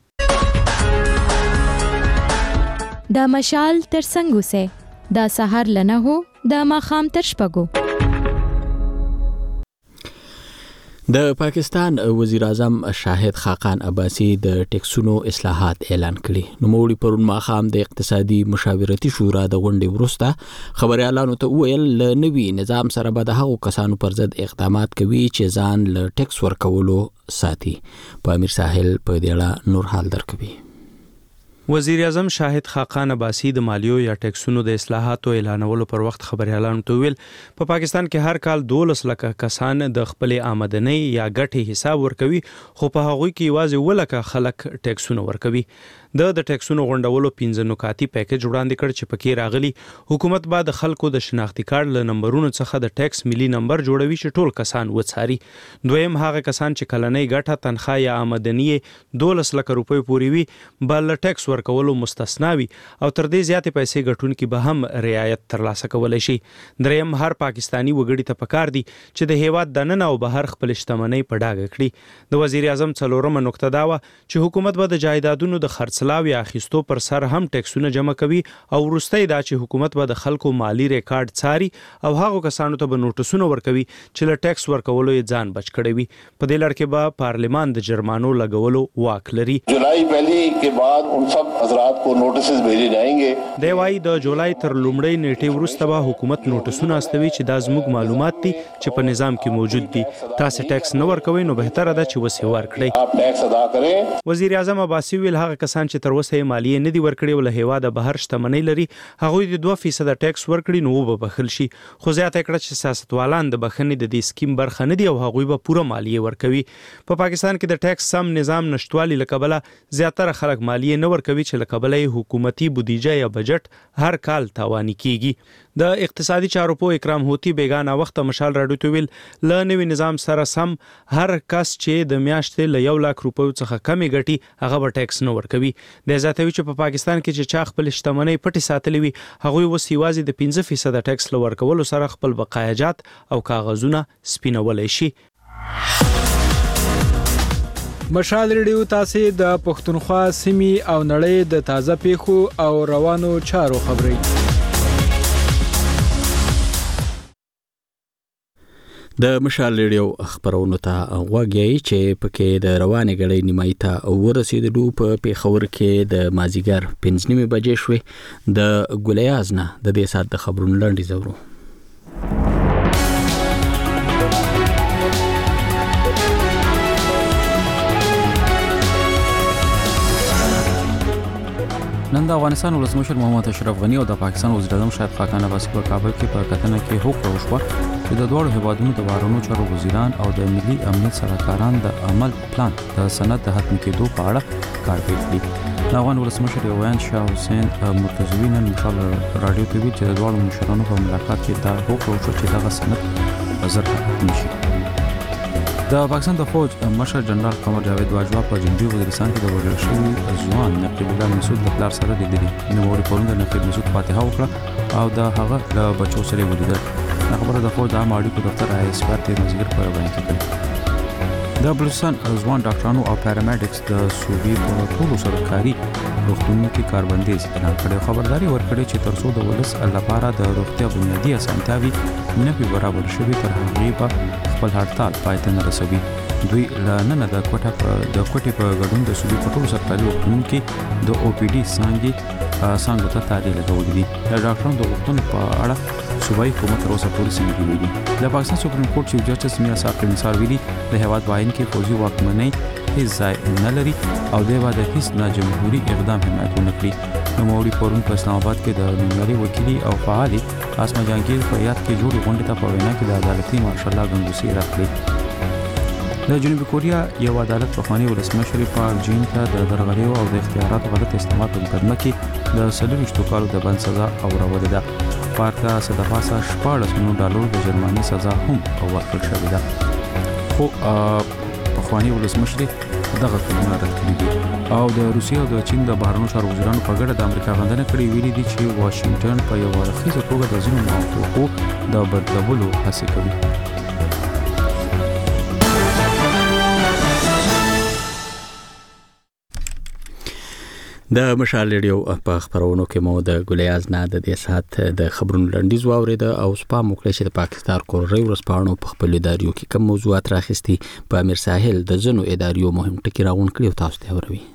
د مشال تر څنګه سه د سحر لنه هو د ماخام تر شپګو. د پاکستان وزیر اعظم شاهد خاقان عباسی د ټیکسونو اصلاحات اعلان کړي. نو موړي پرون ماخام د اقتصادي مشاورتي شورا د غونډې وروسته خبريالانو ته ویل ل نوي نظام سره به د هغو کسانو پر ضد اقدامات کوي چې ځان ل ټیکس ورکولو ساتي. په امیر ساحل په دې اړه نور حال درکوي. وزیر اعظم شاهد خاقان عباسی د مالیو یا ټیکسونو د اصلاحاتو اعلانولو پر وخت خبريالانو ته ویل په پاکستان کې هر کال 12 لک کسان د خپل آمدنی یا ګټې حساب ورکوي خو په هغه کې یوازې ولکه خلک ټیکسونه ورکوي. د ټیکسونو غونډولو 15 نکاتی پیکیج وړاندې کړ چې پکې راغلي حکومت بعد خلکو د شناختی کارت له نمبرونو څخه د ټیکس ملي نمبر جوړوي چې ټول کسان وڅاري. دویم هغه کسان چې کلنۍ ګټه تنخواه یا آمدنی 12 لک روپۍ پورې وي بل ټیکس ورکولو مستثنا وي او تر دې زیاتې پیسې ګټونکي به هم رعایت ترلاسه کولای شي. دریم هر پاکستانی وګړي ته پکار دي چې د هیواد دننه او بهر خپل شتمنۍ په ډاګه کړي. د وزیر اعظم څلورمه نقطه دا و چې حکومت به د جایدادونو د خرڅلاو یا اخیستو پر سر هم ټیکسونه جمع کوي او وروستۍ دا چې حکومت به د خلکو مالی ریکارډ څاري او هغه کسانو ته به نوټسونه ورکوي چې له ټیکس ورکولو یې ځان بچ کړي وي. په دې لړ کې به پارلیمان د جرمانو لګولو واک لري. جولائی پہلی کے بعد ان سب حضرات کو نوٹسز بھیجے جائیں گے. دی وايي د جولای تر لومړۍ نیټې وروسته به حکومت نوټسونه استوي چې دا زموږ معلومات دي چې په نظام کې موجود دي. تاسو ټیکس نه ورکوي نو بهتره ده چې وسې ورکړئ. آپ ټیکس ادا کړئ. وزیر اعظم عباسی ویل هغه کسان چې تر اوسه مالیه نه دی ورکړي ول هیواده بهر شتمنۍ لري هغه د 2% ټیکس ورکړي نو به بخل شي. خو زیاته کړه چې سیاستوالان د بخنې د دې سکیم برخه نه دي او هغه به پوره مالیه ورکوي. په پاکستان کې د ټیکس سم نظام نشټوالي لکبله زیاتره خلک مالیه نه ورکوي چې لکبله حکومتي بودیجه یا بجټ هر کال تاواني کیږي. د اقتصادي چارو په اکرام هوتی بیگانه وخت مشال راډیو ته ویل ل نوې نظام سره سم هر کس چې د میاشتې ل 1 لک روپیو څخه کمی ګټي هغه به ټیکس نه ورکوي. د زیاتوي چې په پاکستان کې چې چا خپل شتمنۍ پټي ساتلې وي هغه وس یوازې د 15% ټیکس لورکولو سره خپل بقایجات او کاغذونه سپینولای شي. مشال ریډیو تاسو د پښتونخوا سیمې او نړۍ د تازه پیښو او روانو چارو خبري د مشال ریډیو خبرونو ته غوږی چې پکې د روانې غړې نیمایي ته ورسېدلو په پیښور کې د مازیګر 5:30 بجې شوې. د ګلیاز نه د دې سات د خبرونو لاندې زورو. نن د افغانستان ولسمشر محمد اشرف غنی او د پاکستان وزیر اعظم شاهد خاقان عباسي په کابل کې په کتنه کې هوکړه وشوه چې د دوه هیوادونو د بهرنیو چارو وزیران او د ملي امنیت سلاکاران د عمل پلان د سند د حتمي کېدو په اړه کار کوي. د افغان ولسمشر یوان شاه حسین مرتضوی نن مشال راډیو ته ویل چې د دوه مشرانو په ملاقات کې دا هوکړه وشوه چې دغه سند وزیر حتمي شي. د پاکستان د فوج مشر جنرال قمر جاوید باجوا په جنوبي وزیرستان کې د وژل شوي ځوان نقیب الله مسعود د پلار سره لیدلي. نوموړي پرون د نقیب مسعود فاتحه وکړه او د هغه له بچو سره ولیدل. خبره د فوج عام اړیکو دفتر آی اس پی تیر مازیګر په بیان کې کړې. د بلوچستان ځوان ډاکټرانو او پیرامیډکس د صوبې په ټولو سرکاري روغتونونو کې کاربندیز اعلان کړی. خبرداري ورکړې چې تر څو د ولس لپاره د روغتیا بنیادي اسانتیاوي نه وي برابر شوي تر هغې به خپل هړتال پای ته نه رسوي. دوی نن د کوټې په ګډون د صوبې په ټولو سرکاري روغتونونو کې د او پی ډي څانګو ته تادیې لګولې دي. د ډاکټرانو د غوښتنو په اړه صوبایي حکومت تر اوسه پورې څه نه دي. د پاکستان سپریم کورټ چیف جسټس میاں صاحب نثار ویلي د هیواد باین کې فوجي واکمنۍ هیڅ ځای نه لري او دی به د هیڅ ناجمهوري اقدام حمایت ونه کړي. نوموړي پرون په اسلام آباد کې د نومیالي وکیلي او فعالي اسما جهانگیر په یاد کې جوړې غونډې ته په وینا کې د عدالتي مارشال لا ګنګوسي راکړي. د جنوبي کوریا یو عدالت پخوانی ولسمشر پاک جین ته د درغلیو او د اختیاراتو غلط استعمال په مقدمه کې د 24 کالو د بند سزا اورولې ده. پاک ته صدفاسه $14 میلیون د جرماني سزا هم ورکړل شوې ده. خو پخوانی ولسمشر دغه قانون رد کړی دی او د روسیې او د چین د بهرنیو چارو وزیرانو په ګډه د امریکا غندنه کړې ویلي دي چې واشنگټن په یو ورخیزه توګه د ځینو موافقو د بدلولو هڅه کوي. د مشال ریډیو په خبرونو کې مو د ګلیاز نه د دې سات د خبرونو لنډیز واورید او سپام وکړي چې د پاکستان کورنۍ ورسپانو په خپل اداریو کې کوم موضوعات راخستي. په امیر ساحل د زنو اداریو مهم ټکی راغون کړي او تاسو ته وروي.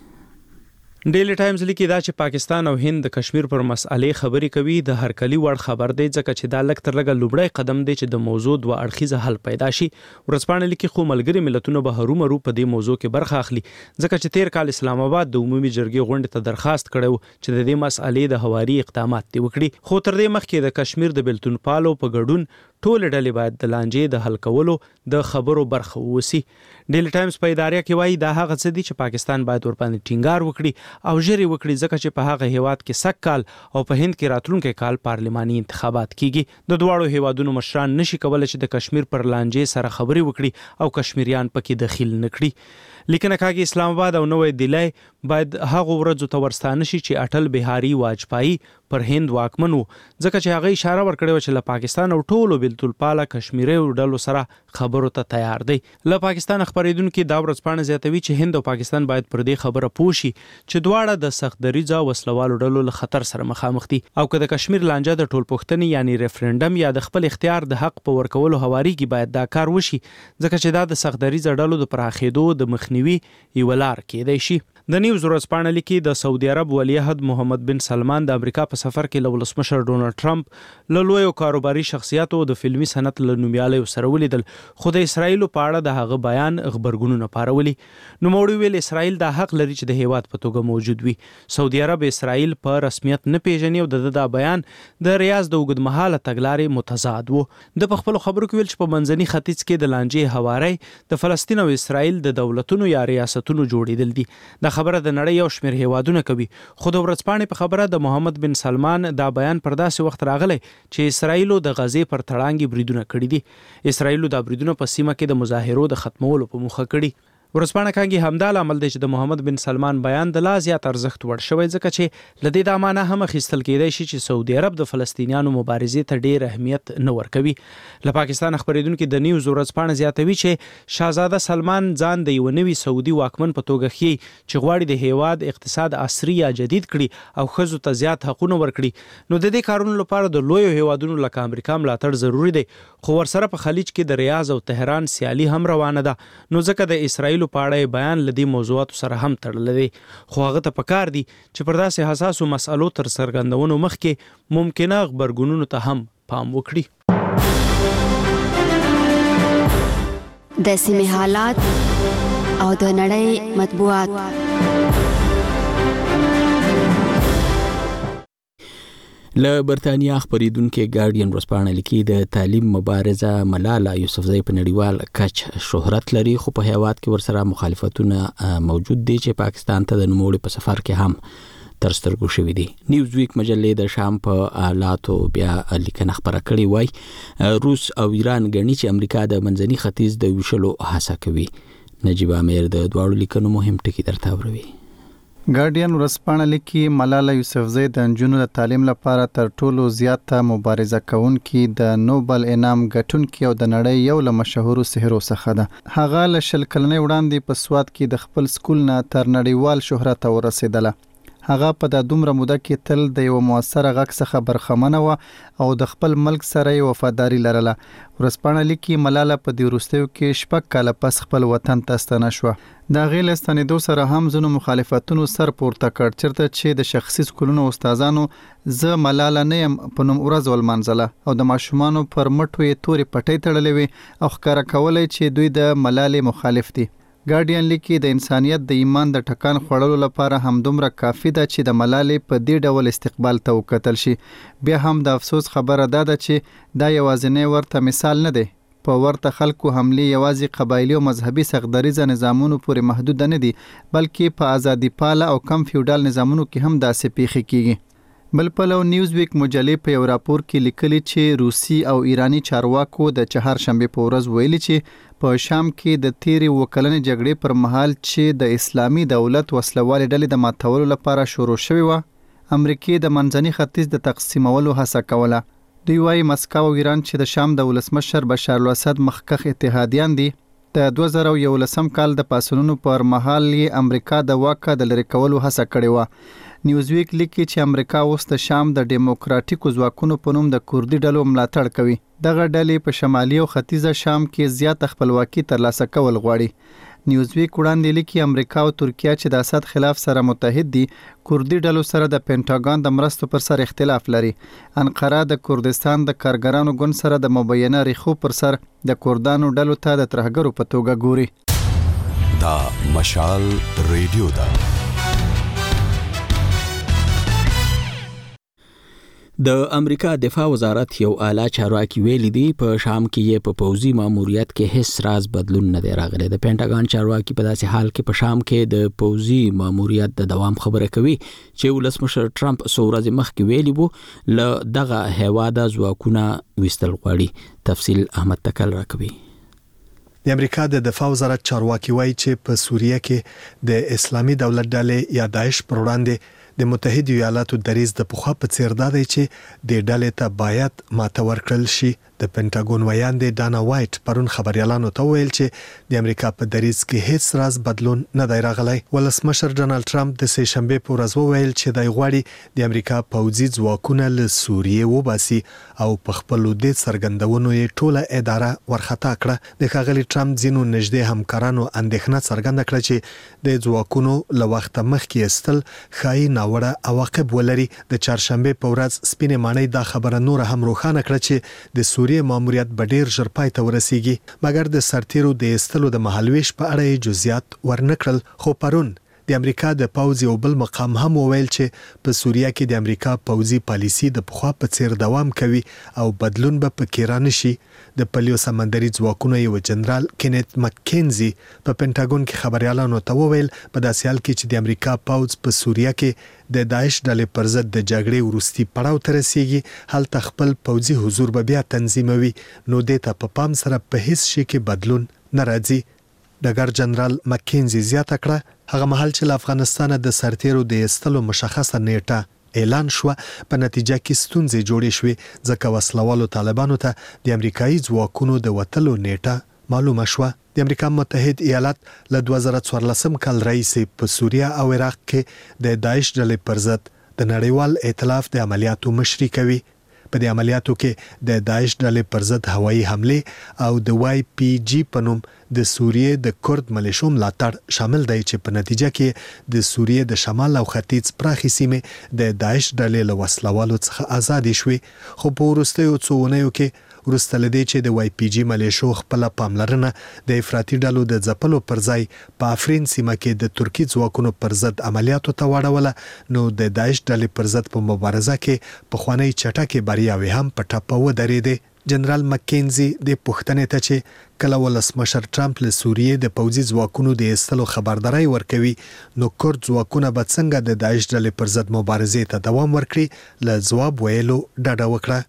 ډیلی ټایمز لیکي دا چې پاکستان او هند د کشمیر پر مسالې خبرې کوي د هرکلی وړ خبر دی ځکه چې دا لږ تر لږه لومړی قدم دی چې د موضوع دوه اړخیزه حل پیدا شي. ورځپاڼه لیکي خو ملګري ملتونه به هرومرو په دې موضوع کې برخه اخلي ځکه چې تیر کال اسلام آباد د عمومي جرګې غونډې ته درخواست کړو چې د دې مسالې د هواري اقدامات دی وکړي. خو تر دې مخکې د کشمیر د بلتون پالو په ګډون ټول ډلې باید د لانجې د حل کولو د خبرو برخه ووسی. ډیلی ټایمز په اداره کې وایي دا هغه څه دي چې پاکستان باید ورباندې ټینګار وکړي او ژر وکړي ځکه چې په هغه هیواد کې سږ کال او په هند کې راتلونکي کال پارلماني انتخابات کیږي. د دواړو هیوادونو مشران نشي کولای چې د کشمیر پر لانجې سره خبرې وکړي او کشمیریان پکې دخیل نکړي. لیکن کاږي اسلام آباد او نوې دلی باید هغه ورځو ته ورستانه شي چې اټل بهاري واجپائی پر هند واکمن وو ځکه چې هغه اشاره ورکړې چې له پاکستان او ټولو بلتلپاله کشمیري ډلو سره خبرو ته تیار دی. له پاکستان خبرېدونکو دا ورځپاڼه زیاتوي چې هند او پاکستان باید پر دې خبره پوه شي چې دواړه د سخت دریځه وسلوالو ډلو له خطر سره مخامخ دي او که د کشمیر لانجه د ټول پښتنې یعنی ریفرندم یا د خپل اختیار د حق په ورکولو هواريږي باید دا کار وشي ځکه چې دا د سخت دریځه ډلو د پراخېدو د مخنیوي یو لار کېدای شي. د نیوز ورځپاڼه لیکي د سعودي عرب ولی عهد محمد بن سلمان د امریکا په سفر کې له ولسمشر ډونالد ټرمپ له لویو کاروباري شخصیاتو د فلمي صنعت له نومیالیو سره ولیدل خو د اسرایل په اړه د هغه بیان خبرګونونه پارولي. نوموړي ویل اسرایل دا حق لري چې د هیواد په توګه موجود وي. سعودي عرب اسرایل په رسمیت نه پیژني او د بیان د ریاض د اوږدمهاله تګلارې متضاد وو. د خپل خبرو کې ویل چې په منځني ختیځ کې د لانجې هواري د فلسطین او اسرایل د دولتونو یا ریاستونو جوړیدل دي. د خبره د نړۍ یو شمېر هیوادونه کوي. خو د ورځپاڼې په خبره د محمد بن سلمان دا بیان پر داسې وخت راغلی چې اسرائیلو د غزې پر تړانګې بریدونه کړي دي. اسرائیلو دا بریدونه په سیمه کې د مظاهرو د ختمولو په موخه کړي. ورځپاڼه کاږي همدا لامل دی چې د محمد بن سلمان بیان د لا زیات ارزښت وړ شوی، ځکه چې له دې دا معنا هم اخیستل کېدای شي چې سعودي عرب د فلسطینیانو مبارزې ته ډېر اهمیت نه ورکوي. له پاکستان خبرېدونکي د نیوز ورځپاڼه زیاتوي چې شاهزاده سلمان ځان د یو نوي سعودي واکمن په توګه ښیي چې غواړي د هیواد اقتصاد عصري یا جدید کړي او ښځو ته زیات حقونه ورکړي. نو د دې کارونو لپاره د لویو هیوادونو لکه امریکا ملاتړ ضروري دی، خو ورسره په خلیج کې د ریاض او تهران سیالي هم روانه ده. نو ځکه د اسرائیلو په اړه بیان لدی موضوعات سره هم تړل دي، خو هغه ته پکار دي چې پر داسې حساسو مسالو تر څرګندونو مخکې ممکنه غبرګونونو ته هم پام وکړي. د سیمې حالات او د نړۍ مطبوعات. له برتانیا خبرېدونکي ګارډین ورځپاڼه لیکي د تعلیم مبارزه ملاله یوسفزۍ په نړیوال کچ شهرت لري، خو په هیواد کې ورسره مخالفتونه موجود دي چې پاکستان ته د نوموړي په سفر کې هم تر سترګو شوي دي. نیوز ویک مجلې د شام په حالاتو بیا لیکنه خبره کړې وای روس او ایران ګڼي چې امریکا د منځني ختیځ د ویشلو هڅه کوي. نجیب امیر د دواړو لیکنو مهم ټکي درته وروي. ګارډین ورځپاڼه لیکي ملاله یوسفزۍ د نجونو د تعلیم لپاره تر ټولو زیاته مبارزه کوونکې د نوبل انعام ګټونکې او د نړۍ یو له مشهورو سحرو څخه ده. هغه له 20 کلنۍ وړاندې په سواد کې د خپل سکول نه تر نړیوال شهرت ورسېدله. هغه په د دومره موده کې تل د یو موثره غږ څخه برخمنه و او د خپل ملک سره یې وفاداری لرله. ورځپاڼه لیکي ملاله په دې وروستیو کې 6 کاله پس خپل وطن ته ستنه شوه. د هغې له ستنېدو سره هم ځینو مخالفتونو سر پورته کړ، چېرته چې د شخصي سکولونو استادانو زه ملاله نه یم په نوم ورځ ولمانځله او د ماشومانو پر مټو یې تورې پټۍ تړلې وې او ښکاره کولی چې دوی د ملالې مخالف دي. ګارډین لیکي د انسانیت د ایمان د ټکان خوړلو لپاره همدومره کافي ده چې د ملالې په دې ډول استقبال ته وکتل شي. بیا هم د افسوس خبره ده چې دا یوازینی ورته مثال نه دی. په ورته خلکو حملې یوازې قبایلي او مذهبي سغدریزه نظامونو پورې محدود نه دي، بلکې په ازادي پاله او کم فیوډال نظامونو کې هم داسې پیښې کیږي. بل پلو نیوز ویک مجلې په یو راپور کې لیکلي چې روسي او ایرانی چارواکو د چهارشنبه په ورځ ویلي چې په شام کې د تیرې وکلنې جګړې پر مهال چې د اسلامي دولت وسلوالې ډلې د ماتولو لپاره شروع شوې وه، امریکې د منځني ختیځ د تقسیمولو هڅه کوله. دوی وایي مسکو او ایران چې د شام د ولسمشر بشار الاسد مخکښ اتحادیان دي، د 2011 کال د پاسونونو پر مهال یې امریکا د واکه د لرې کولو هڅه کړې وه. نیوز ویک لیکي چې امریکا اوس د شام د ډیموکراتیکو ځواکونو په نوم د کوردي ډلو ملاتړ کوي. دغه ډلې په شمالي او ختیځه شام کې زیاته خپلواکي ترلاسه کول غواړي. نیوز ویک وړاندې لیکي امریکا او ترکیه چې د اسد خلاف سره متحد دي، کوردي ډلو سره د پینټاګان د مرستو پر سر اختلاف لري. انقره د کردستان د کارګرانو ګوند سره د مبینه ریخو پر سر د کردانو ډلو ته د ترهګرو په توګه ګوري. دا مشال ریډیو ده. د امریکا دفاع وزارت یو اعلی چارواکي ویلي دی په شام کې یې په پوځي ماموریت کې هیڅ راز بدلون نه دی راغلی. د پینټاګان چارواکي په داسې حال کې په شام کې د پوځي ماموریت د دوام خبره کوي چې ولسمشر ټرمپ څو ورځې مخکې ویلي وو له دغه هیواده ځواکونه ویستل غواړي. تفصیل احمد تکل راکوي. د امریکا د دفاع وزارت چارواکي وایي چې په سوریه کې د اسلامي دولت ډلې یا داعش پر وړاندې د متحده ایالاتو دریځ د پخوا په څیر دی چې د ډلې ته باید ماته ورکړل شي. د پینټاګون ویاندې ډانا وایټ پرون خبريالانو ته ویل چې د امریکا په دریځ کې هیڅ راز بدلون نه دی راغلی. ولسمشر ډونالد ټرمپ د سه شنبه په ورځ وویل چې د غواړي د امریکا پوځي ځواکونه له سوریه وباسي او په خپل د څرګندونو یې ټوله اداره ورخطا کړه. د ښاغلي ټرمپ ځینو نږدې همکارانو اندېښنه څرګنده کړه چې د ځواکونو له وخت مخکې استل خای ناوړه عواقب ولري. د چهارشنبه په ورځ سپینې ماڼۍ دا خبره نور هم روښانه کړه چې د سوریه ماموریت به ډیر ژر پای ته ورسیږي، مګر د سرتیرو د استلو د مهالويش په اړه جزئیات ورنکړل. خو پرون د امریکا د پوځ یو بل مقام هم وویل چې په سوریه کې د امریکا پوځي پالیسي د پخوا په څیر دوام کوي او بدلون به پکې رانشي. د پلیو سمندري ځواکونو یو جنرال کینیت مکینزي په پینټاګون کې خبريالانو ته وویل په داسې حال کې چې د امریکا پوځ په سوریه کې د داعش ډلې پر ضد د جګړې وروستي پړاو ته رسیږي هلته خپل پوځي حضور به بیا تنظیموي نو دې ته په پام سره په هیڅ شي کې بدلون نه راځي. ډګر جنرال مکینزي زیاته کړه هغه مهال چې له افغانستان د سرتیرو د ایستلو مشخصه نیټه اعلان شو په نتیجه کې ستونزې جوړې شوې ځکه وسلوالو طالبانو ته د امریکایي ځواکونو د وتلو نیټه معلومه شوه. د امریکا متحد ایالات له 2014 کال راهیسې په سوریه او عراق کې د داعش ډلې پر ضد د نړیوال ائتلاف د عملیاتو مشري کوي. په دې عملیاتو کې د داعش ډلې پر ضد هوایي حمله او د واي پی جی په نوم د سوریه د کورد ملیشو ملاتړ شامل دی چې په نتیجه کې د سوریه د شمال او ختیځ پراخي سیمې د داعش ډلې له وسلوالو څخه آزاد شوې خو په وروستیو څو ونیو کې وروسته لدی چې د واي پی جی ملیشو خپل پاملرنه د افراطي ډلو د ځپلو پر ځای په افرین سیمه کې د ترکی ځواکونو پر ضد عملیاتو ته واړوله نو د داعش ډلې پر ضد په مبارزه کې په خوانی چټکه بریاوي هم په ټاپه ودرېده. جنرال مکینزي د پښتنې ته چې کله ولسمشر ټرمپ له سوریه د پوځي ځواکونو د ایستلو خبرداري ورکوي نو کورد ځواکونه به څنګه د داعش ډلې پر ضد مبارزې ته دوام ورکړي له ځواب ویلو ډډه وکړه.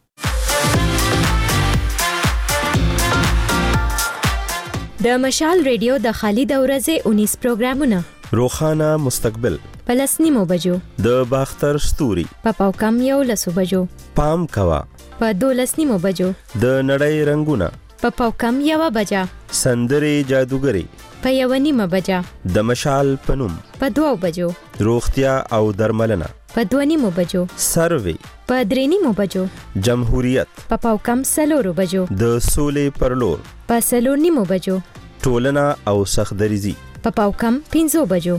د مشال ریډیو د خالد اورزه 19 پروګرامونه روخانه مستقبل پلسنیمو بجو د باختر ستوري په پاوکم یو لسو بجو پام کوا په 12 بجو د نړۍ رنگونه په پاوکم یو بجا سندري جادوګری په 1 بجا د مشال پنوم په 2 بجو روغتیا او درملنه په 2 بجو سروي په 3 بجو جمهوریت په پاوکم سلورو بجو د سولې پرلور په 3 بجو ټولنه او سخدریزي په پاوکم 5 بجو.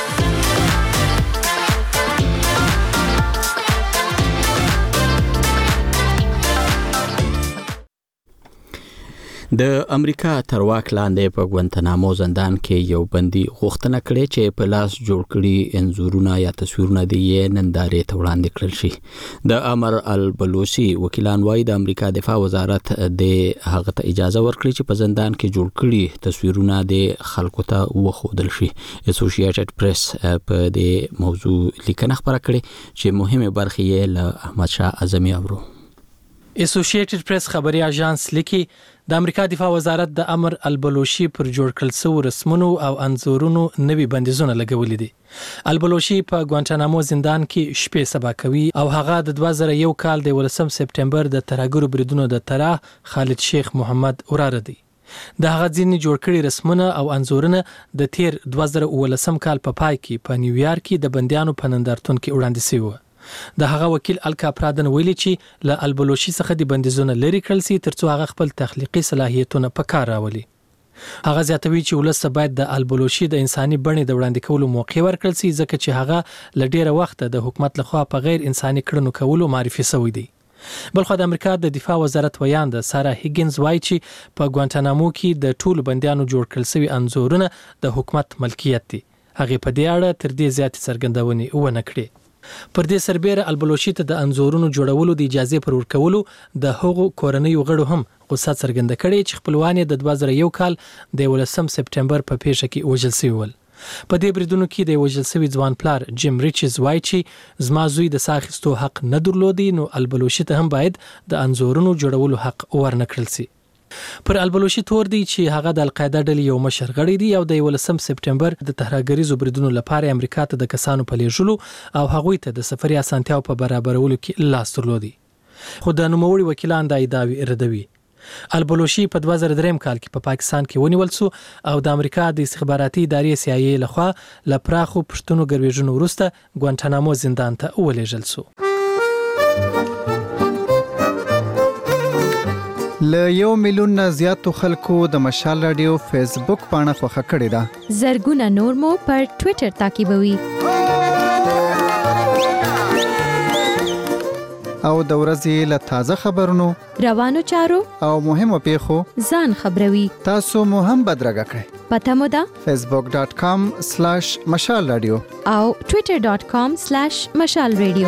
د امریکا تر واک لاندې په ګوانتنامو زندان کې یو بندي غوښتنه کړې چې په لاس جوړ کړي انځورونه یا تصویرونه د یې نندارې ته وړاندې کړل شي. د امر البلوسی وکیلان وايي د امریکا دفاع وزارت د هغه ته اجازه ورکړي چې په زندان کې جوړ کړي تصویرونه د خلکو ته وښودل شي. اسوسییټډ پریس په دې موضوع لیکنه خبره کړې چې مهمه برخه یې له احمد شاه اعظمي اورو. اسوسییټډ پریس خبري اژانس لیکي د امریکا دفاع وزارت د امر البلوشي پر جوړ کړل شو رسمونو او انځورونو نوي بندیزونه لګولې دي. البلوشي په ګوانټانامو زندان کې شپې سبا کوي او هغه د 2001 کال د 18 سپټمبر د ترهګرو بریدونو د طرح خالد شیخ محمد وراره دی. د هغه ځینې جوړ کړي رسمونه او انځورونه د تیر 2018 کال په پای کې په نیویارک کې د بندیانو په نندارتون کې وړاندې شوی. د هغه وکیل الکا پرادن ویلي چې له البلوشي څخه د بندیزونه لري کړل سي ترڅو هغه خپل تخلیقي صلاحیتونه په کار راولي. هغه زیاتوي چې ولس باید د البلوشي د انساني بڼې د وړاندې کولو موقع ورکړل سي ځکه چې هغه ل ډیره وخت د حکومت لخوا په غیر انساني کړنو کولو معرفي شوی دی. بلخو د امریکا د دفاع وزارت ویاند سارا هیګنز وایي چې په ګوانټانامو کې د ټولو بندیانو جوړ کړل شوی انځورونه د حکومت ملکیت دي. هغه په دې اړه تر دې زیات څرګندونې ونه کړې. پر دې سربېره البلوشي ته د انځورونو جوړولو د اجازه پر ورکولو د هغو کورنۍ غړو هم غوسه څرګنده کړې چې خپلوان د 2001 کال د 18 سپټمبر په پیښه کې وژل شوي ول. په دې بریدونو کې د وژل شوي ځوان پلار جیم ریچز وایي چې زما زوی د ساخستو حق نه درلودي نو البلوشي ته هم باید د انځورونو جوړولو حق ورنکړل شي. پر البلوشي تور دی چې هغه د القاعده ډلې یو مشر غړی دی او د 18 سپټمبر د تهراګریزو بریدونو لپاره امریکا ته د کسانو په لیږلو او هغوی ته د سفري اسانتیاو په برابرولو کې لاس درلودي. خو د نوموړي وکیلان د ادعاوی ردوي. البلوشي په 2003 کال کې په پاکستان کې ونیول شو او د امریکا د استخباراتي ادارې CIA لخوا له پراخو پښتنو ګرویژنو وروسته ګوانټانامو زندان ته ولېږل شو. له 1 میلیون نه زیاتو خلکو د مشال رادیو فیسبوک پاڼه خوښه کړې ده. زرګونه نور مو پر ټوئیټر تعقیبوي. او د ورځې له تازه خبرونو روانو چارو او مهمو پیښو ځان خبروي. تاسو مو هم بدرګه کړئ. پته مو ده facebook.com/مشال رادیو او twitter.com/مشال رادیو.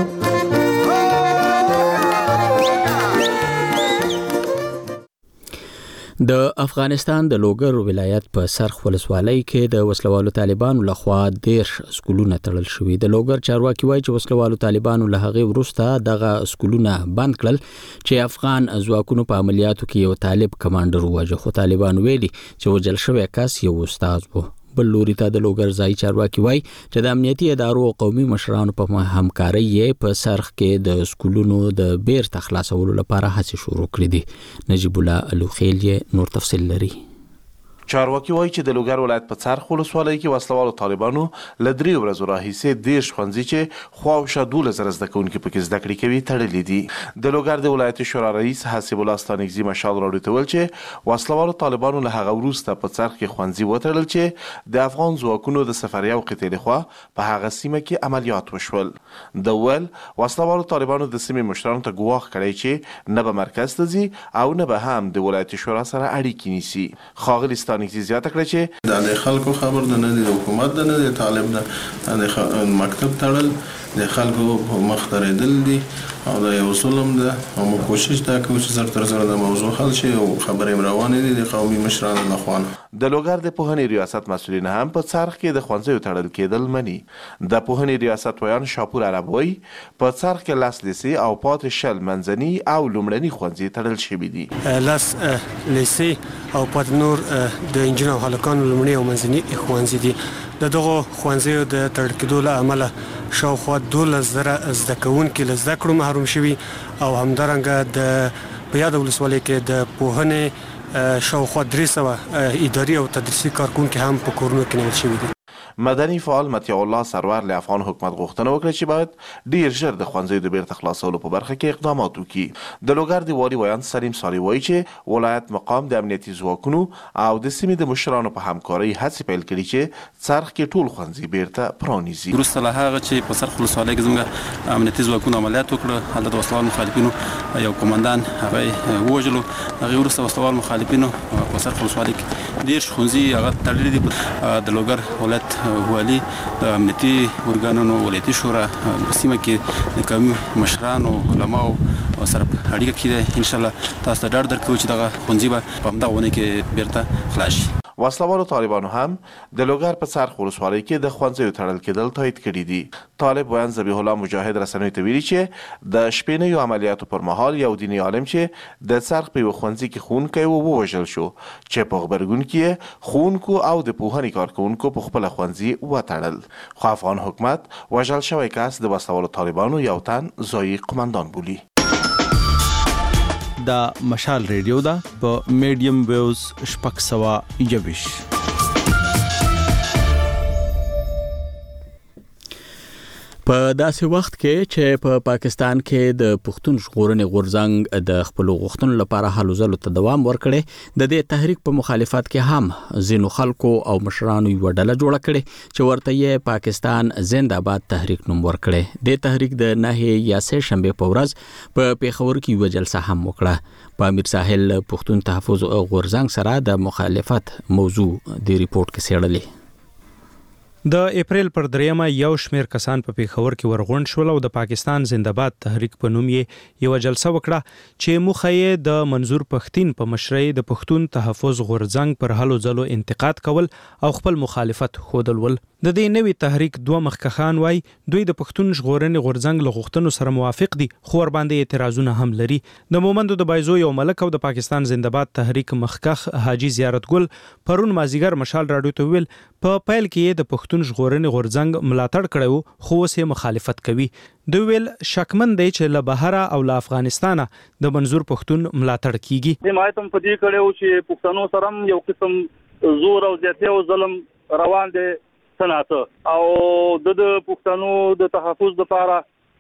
د افغانستان د لوګر ولایت په سرخ ولسوالۍ کې د وسلوالو طالبانو لخوا 10 سکولونه تړل شوي. د لوګر چارواکي وایي چې وسلوالو طالبانو له هغه وروسته دغه سکولونه بند کړل چې افغان ځواکونو په عملیاتو کې یو طالب کمانډر وواژه، خو طالبان ویلي چې وژل شوی کس یو استاد و. بل لوري ته د لوګر ځای چارواکي وایي چې د امنیتي ادارو او قومي مشرانو په همکارۍ یې په سرخ کې د سکولونو د بیرته خلاصولو لپاره هڅې شروع کړې دي. نجیب الله الوخیل یې نور تفصیل لري. چارواکي وایي چې د لوګر ولایت په څرخ ولسوالۍ کې وسلوالو طالبانو له 3 ورځو راهیسې 10 ښوونځي چې خواوشا 12,000 زده کوونکي پکې زده کړې کوي تړلي دي. د لوګر د ولایتي شورا رئیس حسیب الله ستانکزي مشال راډیو ته ویل چې وسلوالو طالبانو له هغه وروسته په څرخ کې ښوونځي وتړل چې د افغان ځواکونو د سفریه او قطعې لخوا په هغه سیمه کې عملیات وشول. د ول وسلوالو طالبانو د سیمې مشرانو ته ګواښ کړی چې نه به مرکز ته ځي او نه به هم د ولایتي شورا سره اړیکې نیسي. ښاغلي ستانکزي زیاته کړه چې د خلکو خبر ده نه د حکومت ده نه د طالب ده د مکتب تړل د خلکو مخ درېدل دي او دا یو ظلم ده او موږ کوشش دا کوو چې زر تر زره د موضوع حل شي او خبرې روانې دي د قومي مشرانو لخوا. د لوګر د پوهنې ریاست مسؤلین هم په څرخ کې د ښوونځیو تړل کېدل مني. د پوهنې ریاست ویان شاپور عرب وایي په څرخ کې 10 لیسې او پاتې 10 منځني او لومړني ښوونځي تړل شوي دي. 10 لیسې او پاتې نور د انجینر او هلکانو لومړني او منځني ښوونځي دي. د دغو ښوونځیو د تړل کېدو له امله شاوخوا 12,000 زده کوونکي له زده کړو محروم شوي او همدارنګه د په یاد ولسوالۍ کې د پوهنې شاوخوا 300 اداري او تدریسي کارکونکي هم په کورونو کې نیول شوي دي. مدني فعال مطیع الله سرور له افغان حکومت غوښتنه وکړه چې باید ډیر ژر د ښوونځیو د بیرته خلاصولو په برخه کې اقدامات وکړي. د لوګر د والي ویان سلیم صالح وایي چې ولایت مقام د امنیتي ځواکونو او د سیمې د مشرانو په همکارۍ هڅې پیل کړي چې څرخ کې ټول ښوونځي بیرته پرانیزي. وروسته له هغه چې په څرخ ولسوالۍ کې زموږ امنیتي ځواکونو عملیات وکړه، هلته د وسلوال مخالفینو یو قومندان هغه ووژلو. هغه وروسته وسلوال مخالفینو په څرخ ولسوالۍ کې 10 ښوونځي هغه تړلي دي. د لوګر ولایت والي د امنیتي ارګانونو ولایتي شورا په سیمه کې د قومي مشرانو علماو سره اړیکه کړې. ان شاء الله تاسو ته ډاډ درکوو چې دغه ښوونځي به په همدغه ونه کې بیرته خلاص شي. وسلوالو طالبانو هم د لوګر په څرخ ولسوالۍ کې د ښوونځیو تړل کېدل تایید کړي دي. طالب ویان ذبیح الله مجاهد رسنیو ته ویلي چې د شپېنیو عملیاتو پر مهال یو دیني عالم چې د څرخ په یو ښوونځي کې ښوونکی ووژل شو چې په غبرګون کې ښوونکو او د پوهنې کارکوونکو په خپله ښوونځي وتړل. خو افغان حکومت وژل شوی کس د وسلوالو طالبانو یو تن ځايي قمندان بولي. دا مشال ریډیو دا په میډیم ویوز 621. په داسې وخت کې چې په پاکستان کې د پښتون ژغورنې غورځنګ د خپل غوښتنو لپاره هلو ځلو ته دوام ورکړي، د دې تحریک په مخالفت کې هم ځینو خلکو او مشرانو یو ډله جوړه کړي چې ورته یې پاکستان زنده‌باد تحریک نوم ورکړي. د تحریک د 9 یا 3 شنبه په ورځ په پیښور کې یو جلسه هم وکړه. په امیر ساحل پښتون تحفظ غورځنګ سره د مخالفت موضوع د ریپورت کې څېړلې. د اپریل پر 3 یو شمیر کسان په پیښور کې ورغونډ شول او د پاکستان زنده‌باد تحریک په نوم یې یو جلسه وکړه چې موخه یې د منظور پښتين په مشرۍ د پښتون تحفظ غورځنګ پر هلو ځلو انتقاد کول او خپل مخالفت ښودل. د دې نوي تحریک دوه مخکخان وای دوی د پښتون ژغورنې غورځنګ له غوښتنو سره موافق دي، خو ور باندې اعتراضونه هم لري. د مومندو د بایزو یو ملک او د پاکستان زنده‌باد تحریک مخکخ حاجی زیارت ګل پرون مازیګر مشال راډیو ته ویل په پیل کې د پښتون ژغورنې غورځنګ ملاتړ کړو خو اوس مخالفت کوي. دوی ویل شکمن دی چې له بهر او له افغانستانه د منظور پښتون ملاتړ کیږي. د مایتم په دې کړو چې پښتنو سره یو قسم زور او زیاتې او ظلم روان دي سناته او د پښتنو د تحفظ لپاره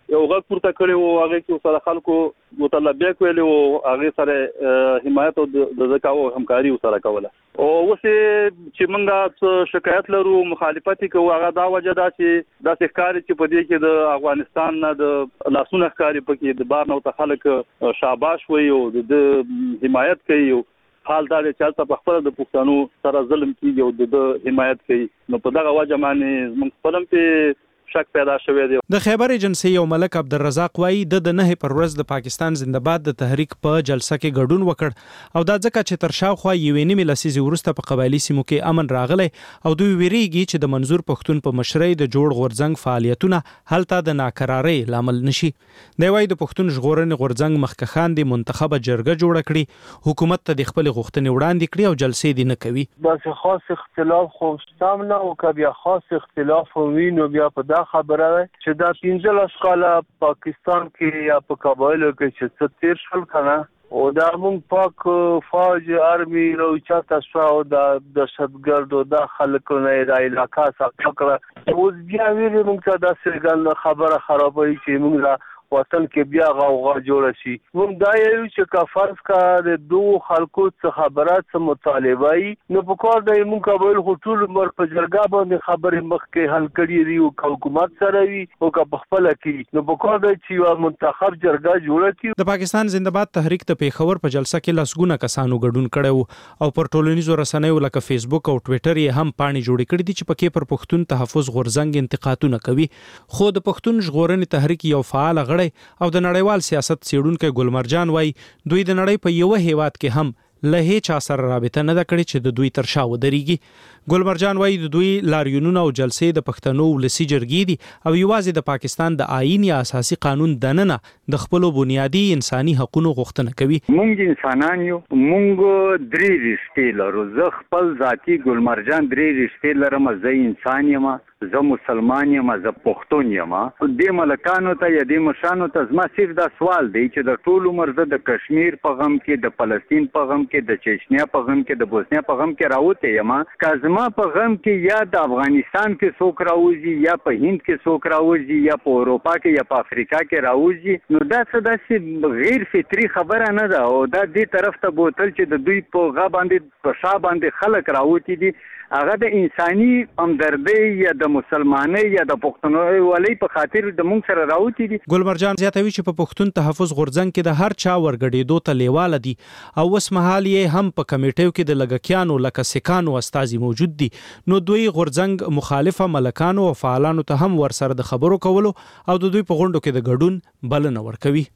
یو غږ پورته کړی وو هغه کې سره خلکو مطالبه کولې او هغه سره حمایت او د ځکاو همکاري سره کوله او اوس چې موږ شکایت لرو مخالفت کوو هغه دا وجه ده چې د ښکاری چې په دې کې د افغانستان نه د لاسونه ښکاری پکې د بار نو ته خلک شاباش وي او د حمایت کوي حال دا چې تاسو په خپل د پښتنو سره ظلم کیږي او د حمایت کوي نو په دغه وجه باندې موږ خپلم په شک پیدا شوی دی. د خیبر ایجنسی یو ملک عبدالرزاق وایي د 9 پر ورځ د پاکستان زنده‌باد د تحریک په جلسه کې ګډون وکړ او دا ځکه چې تر شاوخوا یوې نیمې لسیزې وروسته په قبایلي سیمو کې امن راغلی او دوی ویریږي چې د منظور پښتون په مشرۍ د جوړ غورځنګ فعالیتونه هلته د ناکرارۍ لامل نشي. دی وایي د پښتون ژغورنې غورځنګ مخکخان د منتخبه جرګه جوړه کړي حکومت ته د خپل غوښتنې وړاندې کړي او جلسې دې نه کوي. بس خاص اختلاف خو شته نه او کبیا خاص اختلاف وینو بیا په دا خبره چې دا 15 کاله پاکستان کې یا په کابل کې چې 13 شل کنه او دا موږ پاک فوج آرمي روچا تاسو او د دهشتګرد او د خلکو نه د علاقې څخه کړه اوس بیا ویلې موږ ته دا څنګه خبره خرابوي چې موږ وطن کې بیا غوغا جوړ شي. موږ دا یو چې کا فرض کا د دوه خلکو څخه خبرات څخه مطالبه نو په کار د موږ کابل هوټل مر په جرګه باندې خبرې مخ کې حل کړي دی او حکومت سره وي او کا خپل کې نو په کار د چې یو منتخب جرګه جوړه کړي. د پاکستان زنده‌باد تحریک ته پیښور په جلسه کې لسګونه کسانو ګډون کړي او پر ټولنیزو رسنیو لکه فیسبوک او ټوئیټر یې هم پاڼې جوړې کړې دي چې پکې پر پښتون تحفظ غورځنګ انتقادونه کوي. خو د پښتون ژغورنې تحریک یو فعال غړی او د نړیوال سیاست څېړونکی ګلمرجان وایي دوی د نړۍ په یو هیواد کې هم له هیڅ سره رابطه نه کړې چې د دوی تر شا ودرېږي. ګلمرجان وایي د دوی لاریونونه او جلسې د پښتنو ولسی جرګې دي او یوازې د پاکستان د آئین یا اساسي قانون دننه د خپل بنیادی انساني حقوقو غوښتنه کوي. مونږ انسانان یو مونږ درې رښتې لرو زه خپل ذاتی ګلمرجان درې رښتې لرم زه انسان یم زه مسلمان یم زه پښتون یم. د ملکانو ته یا د مشانو ته زما صرف دا سوال دی چې د ټول عمر زه د کشمیر په غم کې د فلسطین په غم کې د چچنیا په غم کې د بوسنیا په غم کې راوته یم که زما په غم کې یا د افغانستان کې څوک راوځي یا په هند کې څوک راوځي یا په اروپا کې یا په افریقا کې راوځي نو دا څه داسې غیر فطري خبره نه ده او دا دې طرف ته بوتل چې د دوی په غا باندې په شا باندې خلک راوتی دي هغه د انساني همدردۍ یا د مسلمانۍ یا د پښتونولۍ په خاطر د مونږ سره راوتی دي. ګلمرجان زیاتوي چې په پښتون تحفظ غورځنګ کې د هر چا ورګډېدو ته لیواله دي او اوس مهال یې هم په کمیټیو کې د لګکیانو لکه سکانو استازي موجود دي نو دوی غورځنګ مخالفه ملکانو او فعالانو ته هم ورسره د خبرو کولو او د دوی په غونډو کې د ګډون بلنه ورکوي.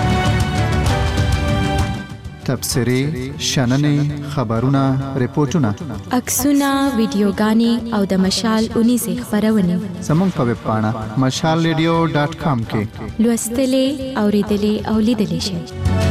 تبصرې شننې خبرونه ریپورتونه عکسونه ویډیوګانې او د مشال 19 خبرونه زموږ په ویب پاڼه mashalradio.com کې لوستلې اوریدلې او لیدلې شئ.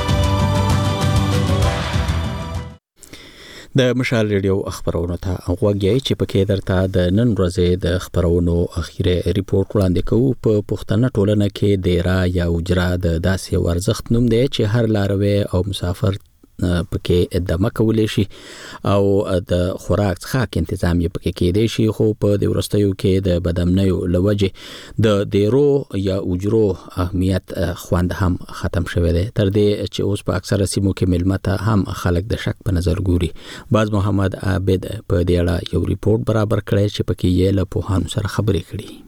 د مشال ریډیو خبرونو ته غوږی چې پکې درته د نن ورځې د خبرونو اخیری ریپورت وړاندې کوو. په پښتنه ټولنه کې دیرا یا اجرا د داسې ورزخت نوم دی چې هر لاروي او مسافر پکې دمه کولې شي او د خوراک څخه تنظیم یې پکې کېدې شي خو په د ورستیو کې د بدامنیو لوجه د دیرو یا اجرو اهمیت خوند هم ختم شوی دی تر دې چې اوس په اکثره سیمو کې ملمته هم خلک د شک په نظر ګوري. باز محمد عابد په دې اړه یو ریپورت برابر کړی چې پکې یې له پوهانو سره خبرې کړي.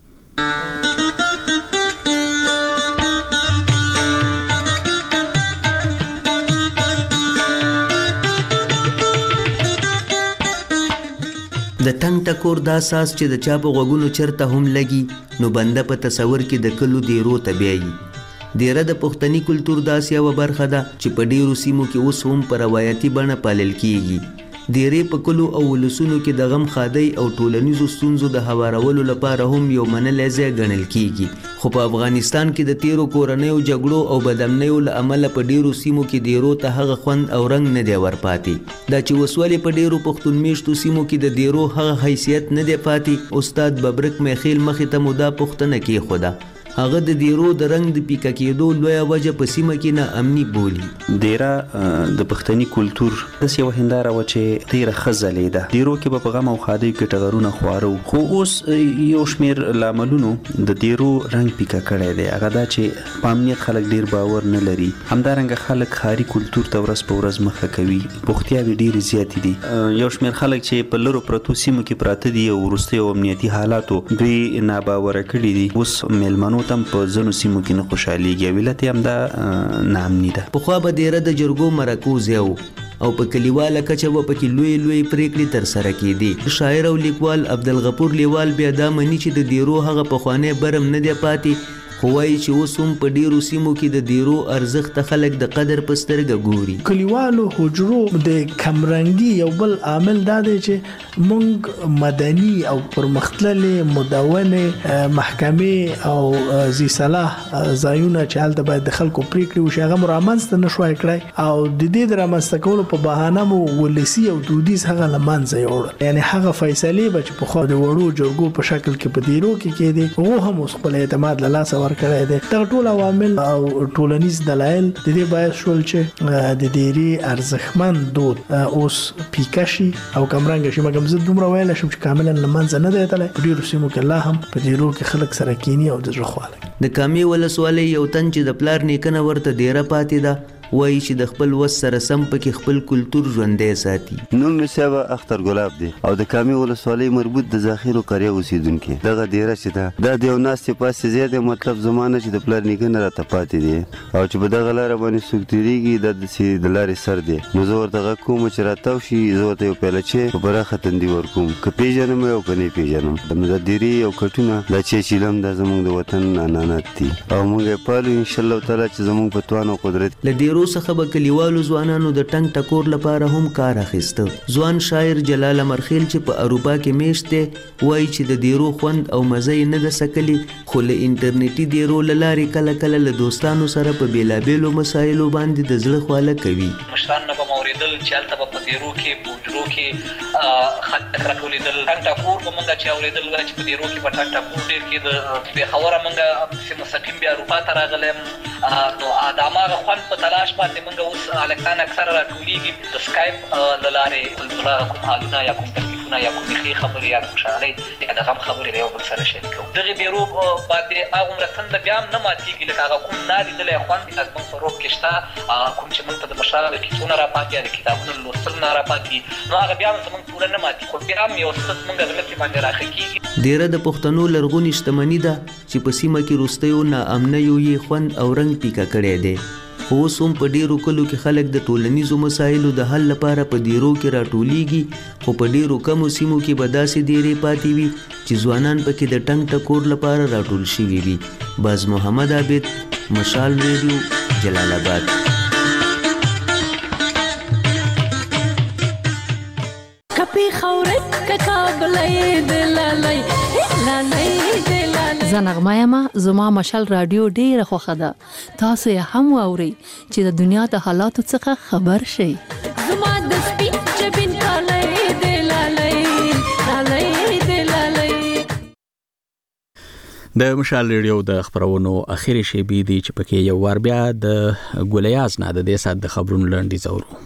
د تنگ ټکور دا ساس چې د چا په غوږونو چرته هم لګي نو بنده په تصور کې د کلو دیرو ته بیایي. دیره د پښتني کلتور داسې یوه برخه ده چې په ډیرو سیمو کې اوس هم په روایتي بڼه پالل کیږي. دیرې په کلو او ولسونو کې د غم خادۍ او ټولنیزو ستونزو د هوارولو لپاره هم یو منلی ځای ګڼل کیږي خو په افغانستان کې د تیرو کورنیو جګړو او بدامنیو له امله په ډیرو سیمو کې دیرو ته هغه خوند او رنګ نه دی ورپاتې. دا چې اوس ولې په ډیرو پښتون میشتو سیمو کې د دیرو هغه حیثیت نه دی پاتې استاد ببرک میخیل مخې ته مو دا پوښتنه کېښوده هغه د دیرو د رنګ د پیکا کېدو لویه وجه په سیمه کې نه امني بولي. دیره د پښتني کلتور د یو هنداره و چې ډیره خزلې ده. دیرو کې په غم او خادي کې ټغرونه خوارو، خو اوس یو شمیر لاملونو د دیرو رنګ پیکا کړی دی. هغه دا چې په امنیت خلک ډیر باور نه لري. همدارنګه خلک خاري کلتور ته ورځ په ورځ مخه کوي. بوختیاوي ډیر زیات دي. یو شمیر خلک چې په لرو پرتو سیمو کې پراته دي او وروستي او امنیتي حالاتو دوی ناباور کړي دي. اوس میلمنو تم په ځنو سیمو کې نه خوشاليږي. ولته هم دا نامني ده. په خو به ډیره د جرګو مرکوز یو او په کلیواله کچه و پکې لوی پریکړې تر سره کېدي. شاعر او لیکوال عبدالغفور لیوال بیا دا مني چې د دیرو هغه پخوانی برم نه دی پاتې، خو وایي چې اوس هم په ډیرو سیمو کې د دیرو ارزښت خلک د قدر په سترګه ګوري. کلیوالو حجرو د کمرنګي یو بل عامل دا دی چې مونږ مدني او پرمختللې مدونه محکمې او ذی صلاح ځایونه چې هلته باید د خلکو پریکړې وشي هغه مرامنځته نشوای کړی او د دې د رامنځته کولو په بهانه مو ولسی او دودیز هغه لمنځه یوړل. یعنی هغه فیصلې به چې په خو د وړو جرګو په شکل کې په دیرو کې کېدي هغه هم اوس خپل اعتماد له لاسه ورکړی دی. دا ټول عوامل او ټولنیز دلایل د دې باعث شول چې د دیري ارزښتمن دود اوس پیکشي او کمرنګ شي. مګم زه دومره ویل شم چې کاملا لمنځه نه دی تللی. په ډیرو سیمو کې لا هم په دیرو کې خلک سره کینی او د زړه خواله. د کامې ولسوالۍ یو تن چې د پلار نیکنه ورته دیره پاتې ده وایي چې د خپل وس سره سم پکې خپل کلتور ژوندی ساتي. نوم مې صاحب اختر ګلاب دی او د کامې ولسوالۍ مربوط د ذخیرو قریه اوسیدونکي. دغه دیره چې ده دا د یو ناستې پاسې ځای دی. مطلب زمانه چې د پلار نیکنه راته پاتې دی او چې په دغه لاره باندې څوک تېرېږي دا داسې د لارې سر دی. نو زه ورته غږ کوم چې راتاو شي، زه ورته یو پیاله چای په پراخه تندي ورکوم، که پیژنم او که نه پیژنم. نو د دیرې او کټونه دا چای چیلم دا زموږ د وطن عنعنات دي او موږ یې پالو انشاءالله تعالی چې زموږ په توان او قدرت. له دیرو څخه به کلیوالو ځوانانو د ټنګ ټکور لپاره هم کار اخیسته. ځوان شاعر جلال امرخیل چې په اروپا کې میشت دی وایي چې د دیرو خوند او مزه یې نه ده سکلي، خو له انټرنیټي دیرو له لارې کله له دوستانو سره په بیلابیلو مسایلو باندې د زړه خواله کوي. مشران نه به مو اورېدل چې هلته به په دیرو کې په حجرو کې خلک راټولېدل. ټنګ ټکور به مونږ چې اورېدل چې په دیرو کې په ټنګ ټکور ډېر کېده. پېښوره مونږ چې مستقیم بیا اروپا ته راغلی یم نو د هماغه خوند په تلاش باندې مونږ اوس هلکان اکثره راټولېږي د سکایپ له لارې کوم حالونه یا کوم تکلیفونه یا کومې ښې خبرې یا خوشحالۍ یا د غم خبرې د یو بل سره شریکوو. دغې دیرو باندې هغومره تنده بیا هم نه ماتېږي لکه هغه کوم نالیدلی خوند زموږ په روح کې شته کوم چې مونږ ته د مشرانو د کیسو نه راپاتې یا د کتابونو لوستل نه راپاتې نو هغه بیا هم زموږ پوره نه ماتېږي خو بیا هم یو څه زموږ غله کې باندې راښه کېږي. دیره د پښتنو لرغونې شتمني ده چې په سیمه کې وروستیو ناامنیو یې خوند او رنګ پیکه کړی دی. خو اوس هم په ډیرو کلو کې خلک د ټولنیزو مسایلو د حل لپاره په دیرو کې راټولیږي، خو په ډیرو کمو سیمو کې به داسې دیرې پاتې وي چې ځوانان پکې د ټنګ ټکور لپاره راټول شوي وي. باز محمد عابد، مشال ریډیو، جلال آباد. کپی خورت ککابلې دلالای لالای دلالای زنغمایما زما مشال رادیو ډیره خوښه ده. تاسو یې هم واورئ چې د دنیا د حالاتو څخه خبر شئ. زما د سپین جبین کالای دلالای لالای دلالای. د مشال ریډیو د خبرونو اخیری شیبې دي چې پکې یو وار بیا د ګولیاز نه د دې سات د خبرونو لنډیز اورو.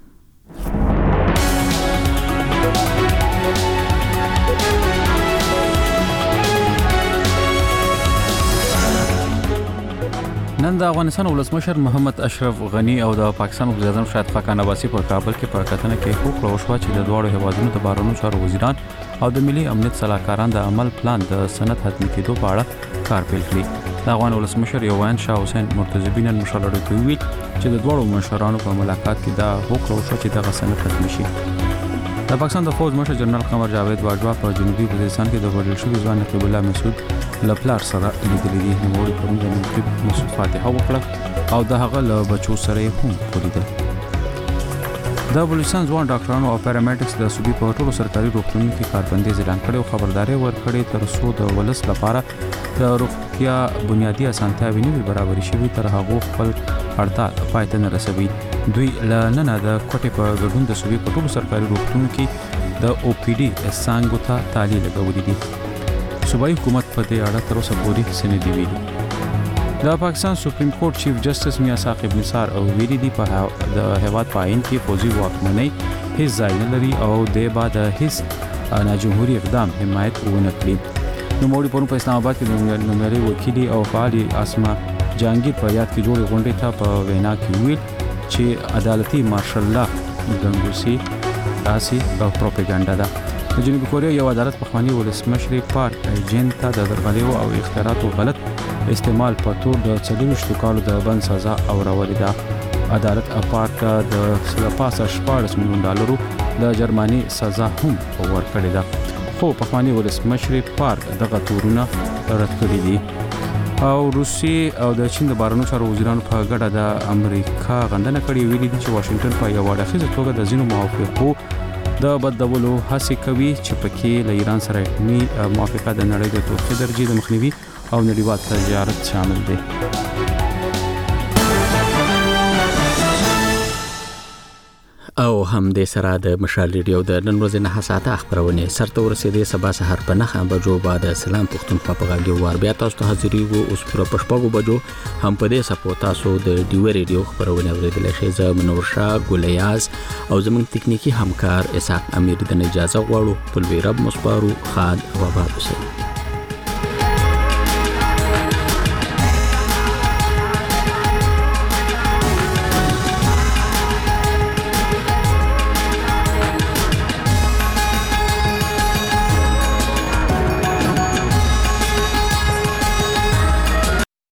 نن د افغانستان ولسمشر محمد اشرف غنی او د پاکستان وزیر اعظم شاهد خاقان عباسي په کابل کې په کتنه کې هوکړه وشوه چې د دواړو هیوادونو د بهرنیو چارو وزیران او د ملي امنیت صلاحکاران د عمل پلان د سند حتمي کېدو په اړه کار پیل کړي. د افغان ولسمشر یوان شاه حسین مرتضی نن مشاورت کوي چې د دواړو مشرانو په ملاقات کې دا هوکړه وشوه چې دغه سند حتمي شي. د پاکستان د فوج مشر جنرال قمر جاوید باجوا په جنوبي وزیرستان کې د وړل شوي ځوان نقیب الله مسعود لپلار سره لیدلې دي. نوموړي پرون د نقیب مسعود فاتحه وکړه او د هغه له بچو سره هم ولیدل. د بلوچستان ځوان ډاکټرانو او پیرامیډیکس د صوبې په ټولو سرکاري روغتونونو کې کاربندیز اعلان کړي او خبرداري ورکړې تر څو د ولس لپاره د روغتیا بنیادي اسانتیاوې نه برابرې شي تر هغه خپل هړتال پای ته نه رسوي. دوی لنن د کوټې په ګډون د صوبې په ټولو سرکاري روغتونونو کې د او پی ډي څنګه ته تعلیل لګولې دي. صوبایي حکومت په دې اړه تر اوسه پورې څه نه دی ویلي. د پاکستان سپریم کورټ چیف جسټس میاں ثاقب نثار او ویلي دی په د هیواد پاین کې فوجي واکمنۍ هیڅ ځای نه لري او د بعد هیڅ ناجمهوري اقدام حمایت ونه کړي. نو موږ په اسلام آباد کې د نوموړي وکیل او فعال اسما جهانگیر په یاد کې جوړې غونډې ته په وینا کې ویل چې عدالتي مارشل لا ګنګوسي تاسي او پروپاګاندا ده. د جنوبي کوریا یو عدالت په خواني ولسمشر پارک جین ته د درغلیو او اختیاراتو غلط استعمال په تور د 40 کالو د بند سزا اورولې ده. عدالت پارک د سلپاسه $14 میلیون د جرماني سزا هم ورکړې ده. خو په خواني ولسمشر پارک دغه تورونه رد کړی دي. او روسي او د چین د بهرنیو چارو وزیرانو په ګډه د امریکا غندنه کړې ویلي دي چې واشنگټن په یو اړخیزه توګه د ځینو موافقو د بدلولو هڅې کوي چې پکې له ایران سره اټومي موافقه د نړۍ د تورخي درجې د مخنیوي او نړیوال تجارت شامل دي. او هم د سره د مشال ریډیو د نن ورځې 9 ساعته خبرونه سرته ورسېدې. سبا سحر په 9 بجو بعد سلام پښتونخوا په غاګي وار بیا تاسو ته حاضرې وو. اوس پر پښپاګو بجو هم په دې سپو تاسو د ډیو ریډیو خبرونه ورېدل شي. زه منور شاه ګولیاز او زموږ تکنیکی همکار اسحاق امیر د اجازه غواړو. په لوی رب مصبارو خاد و باب سره.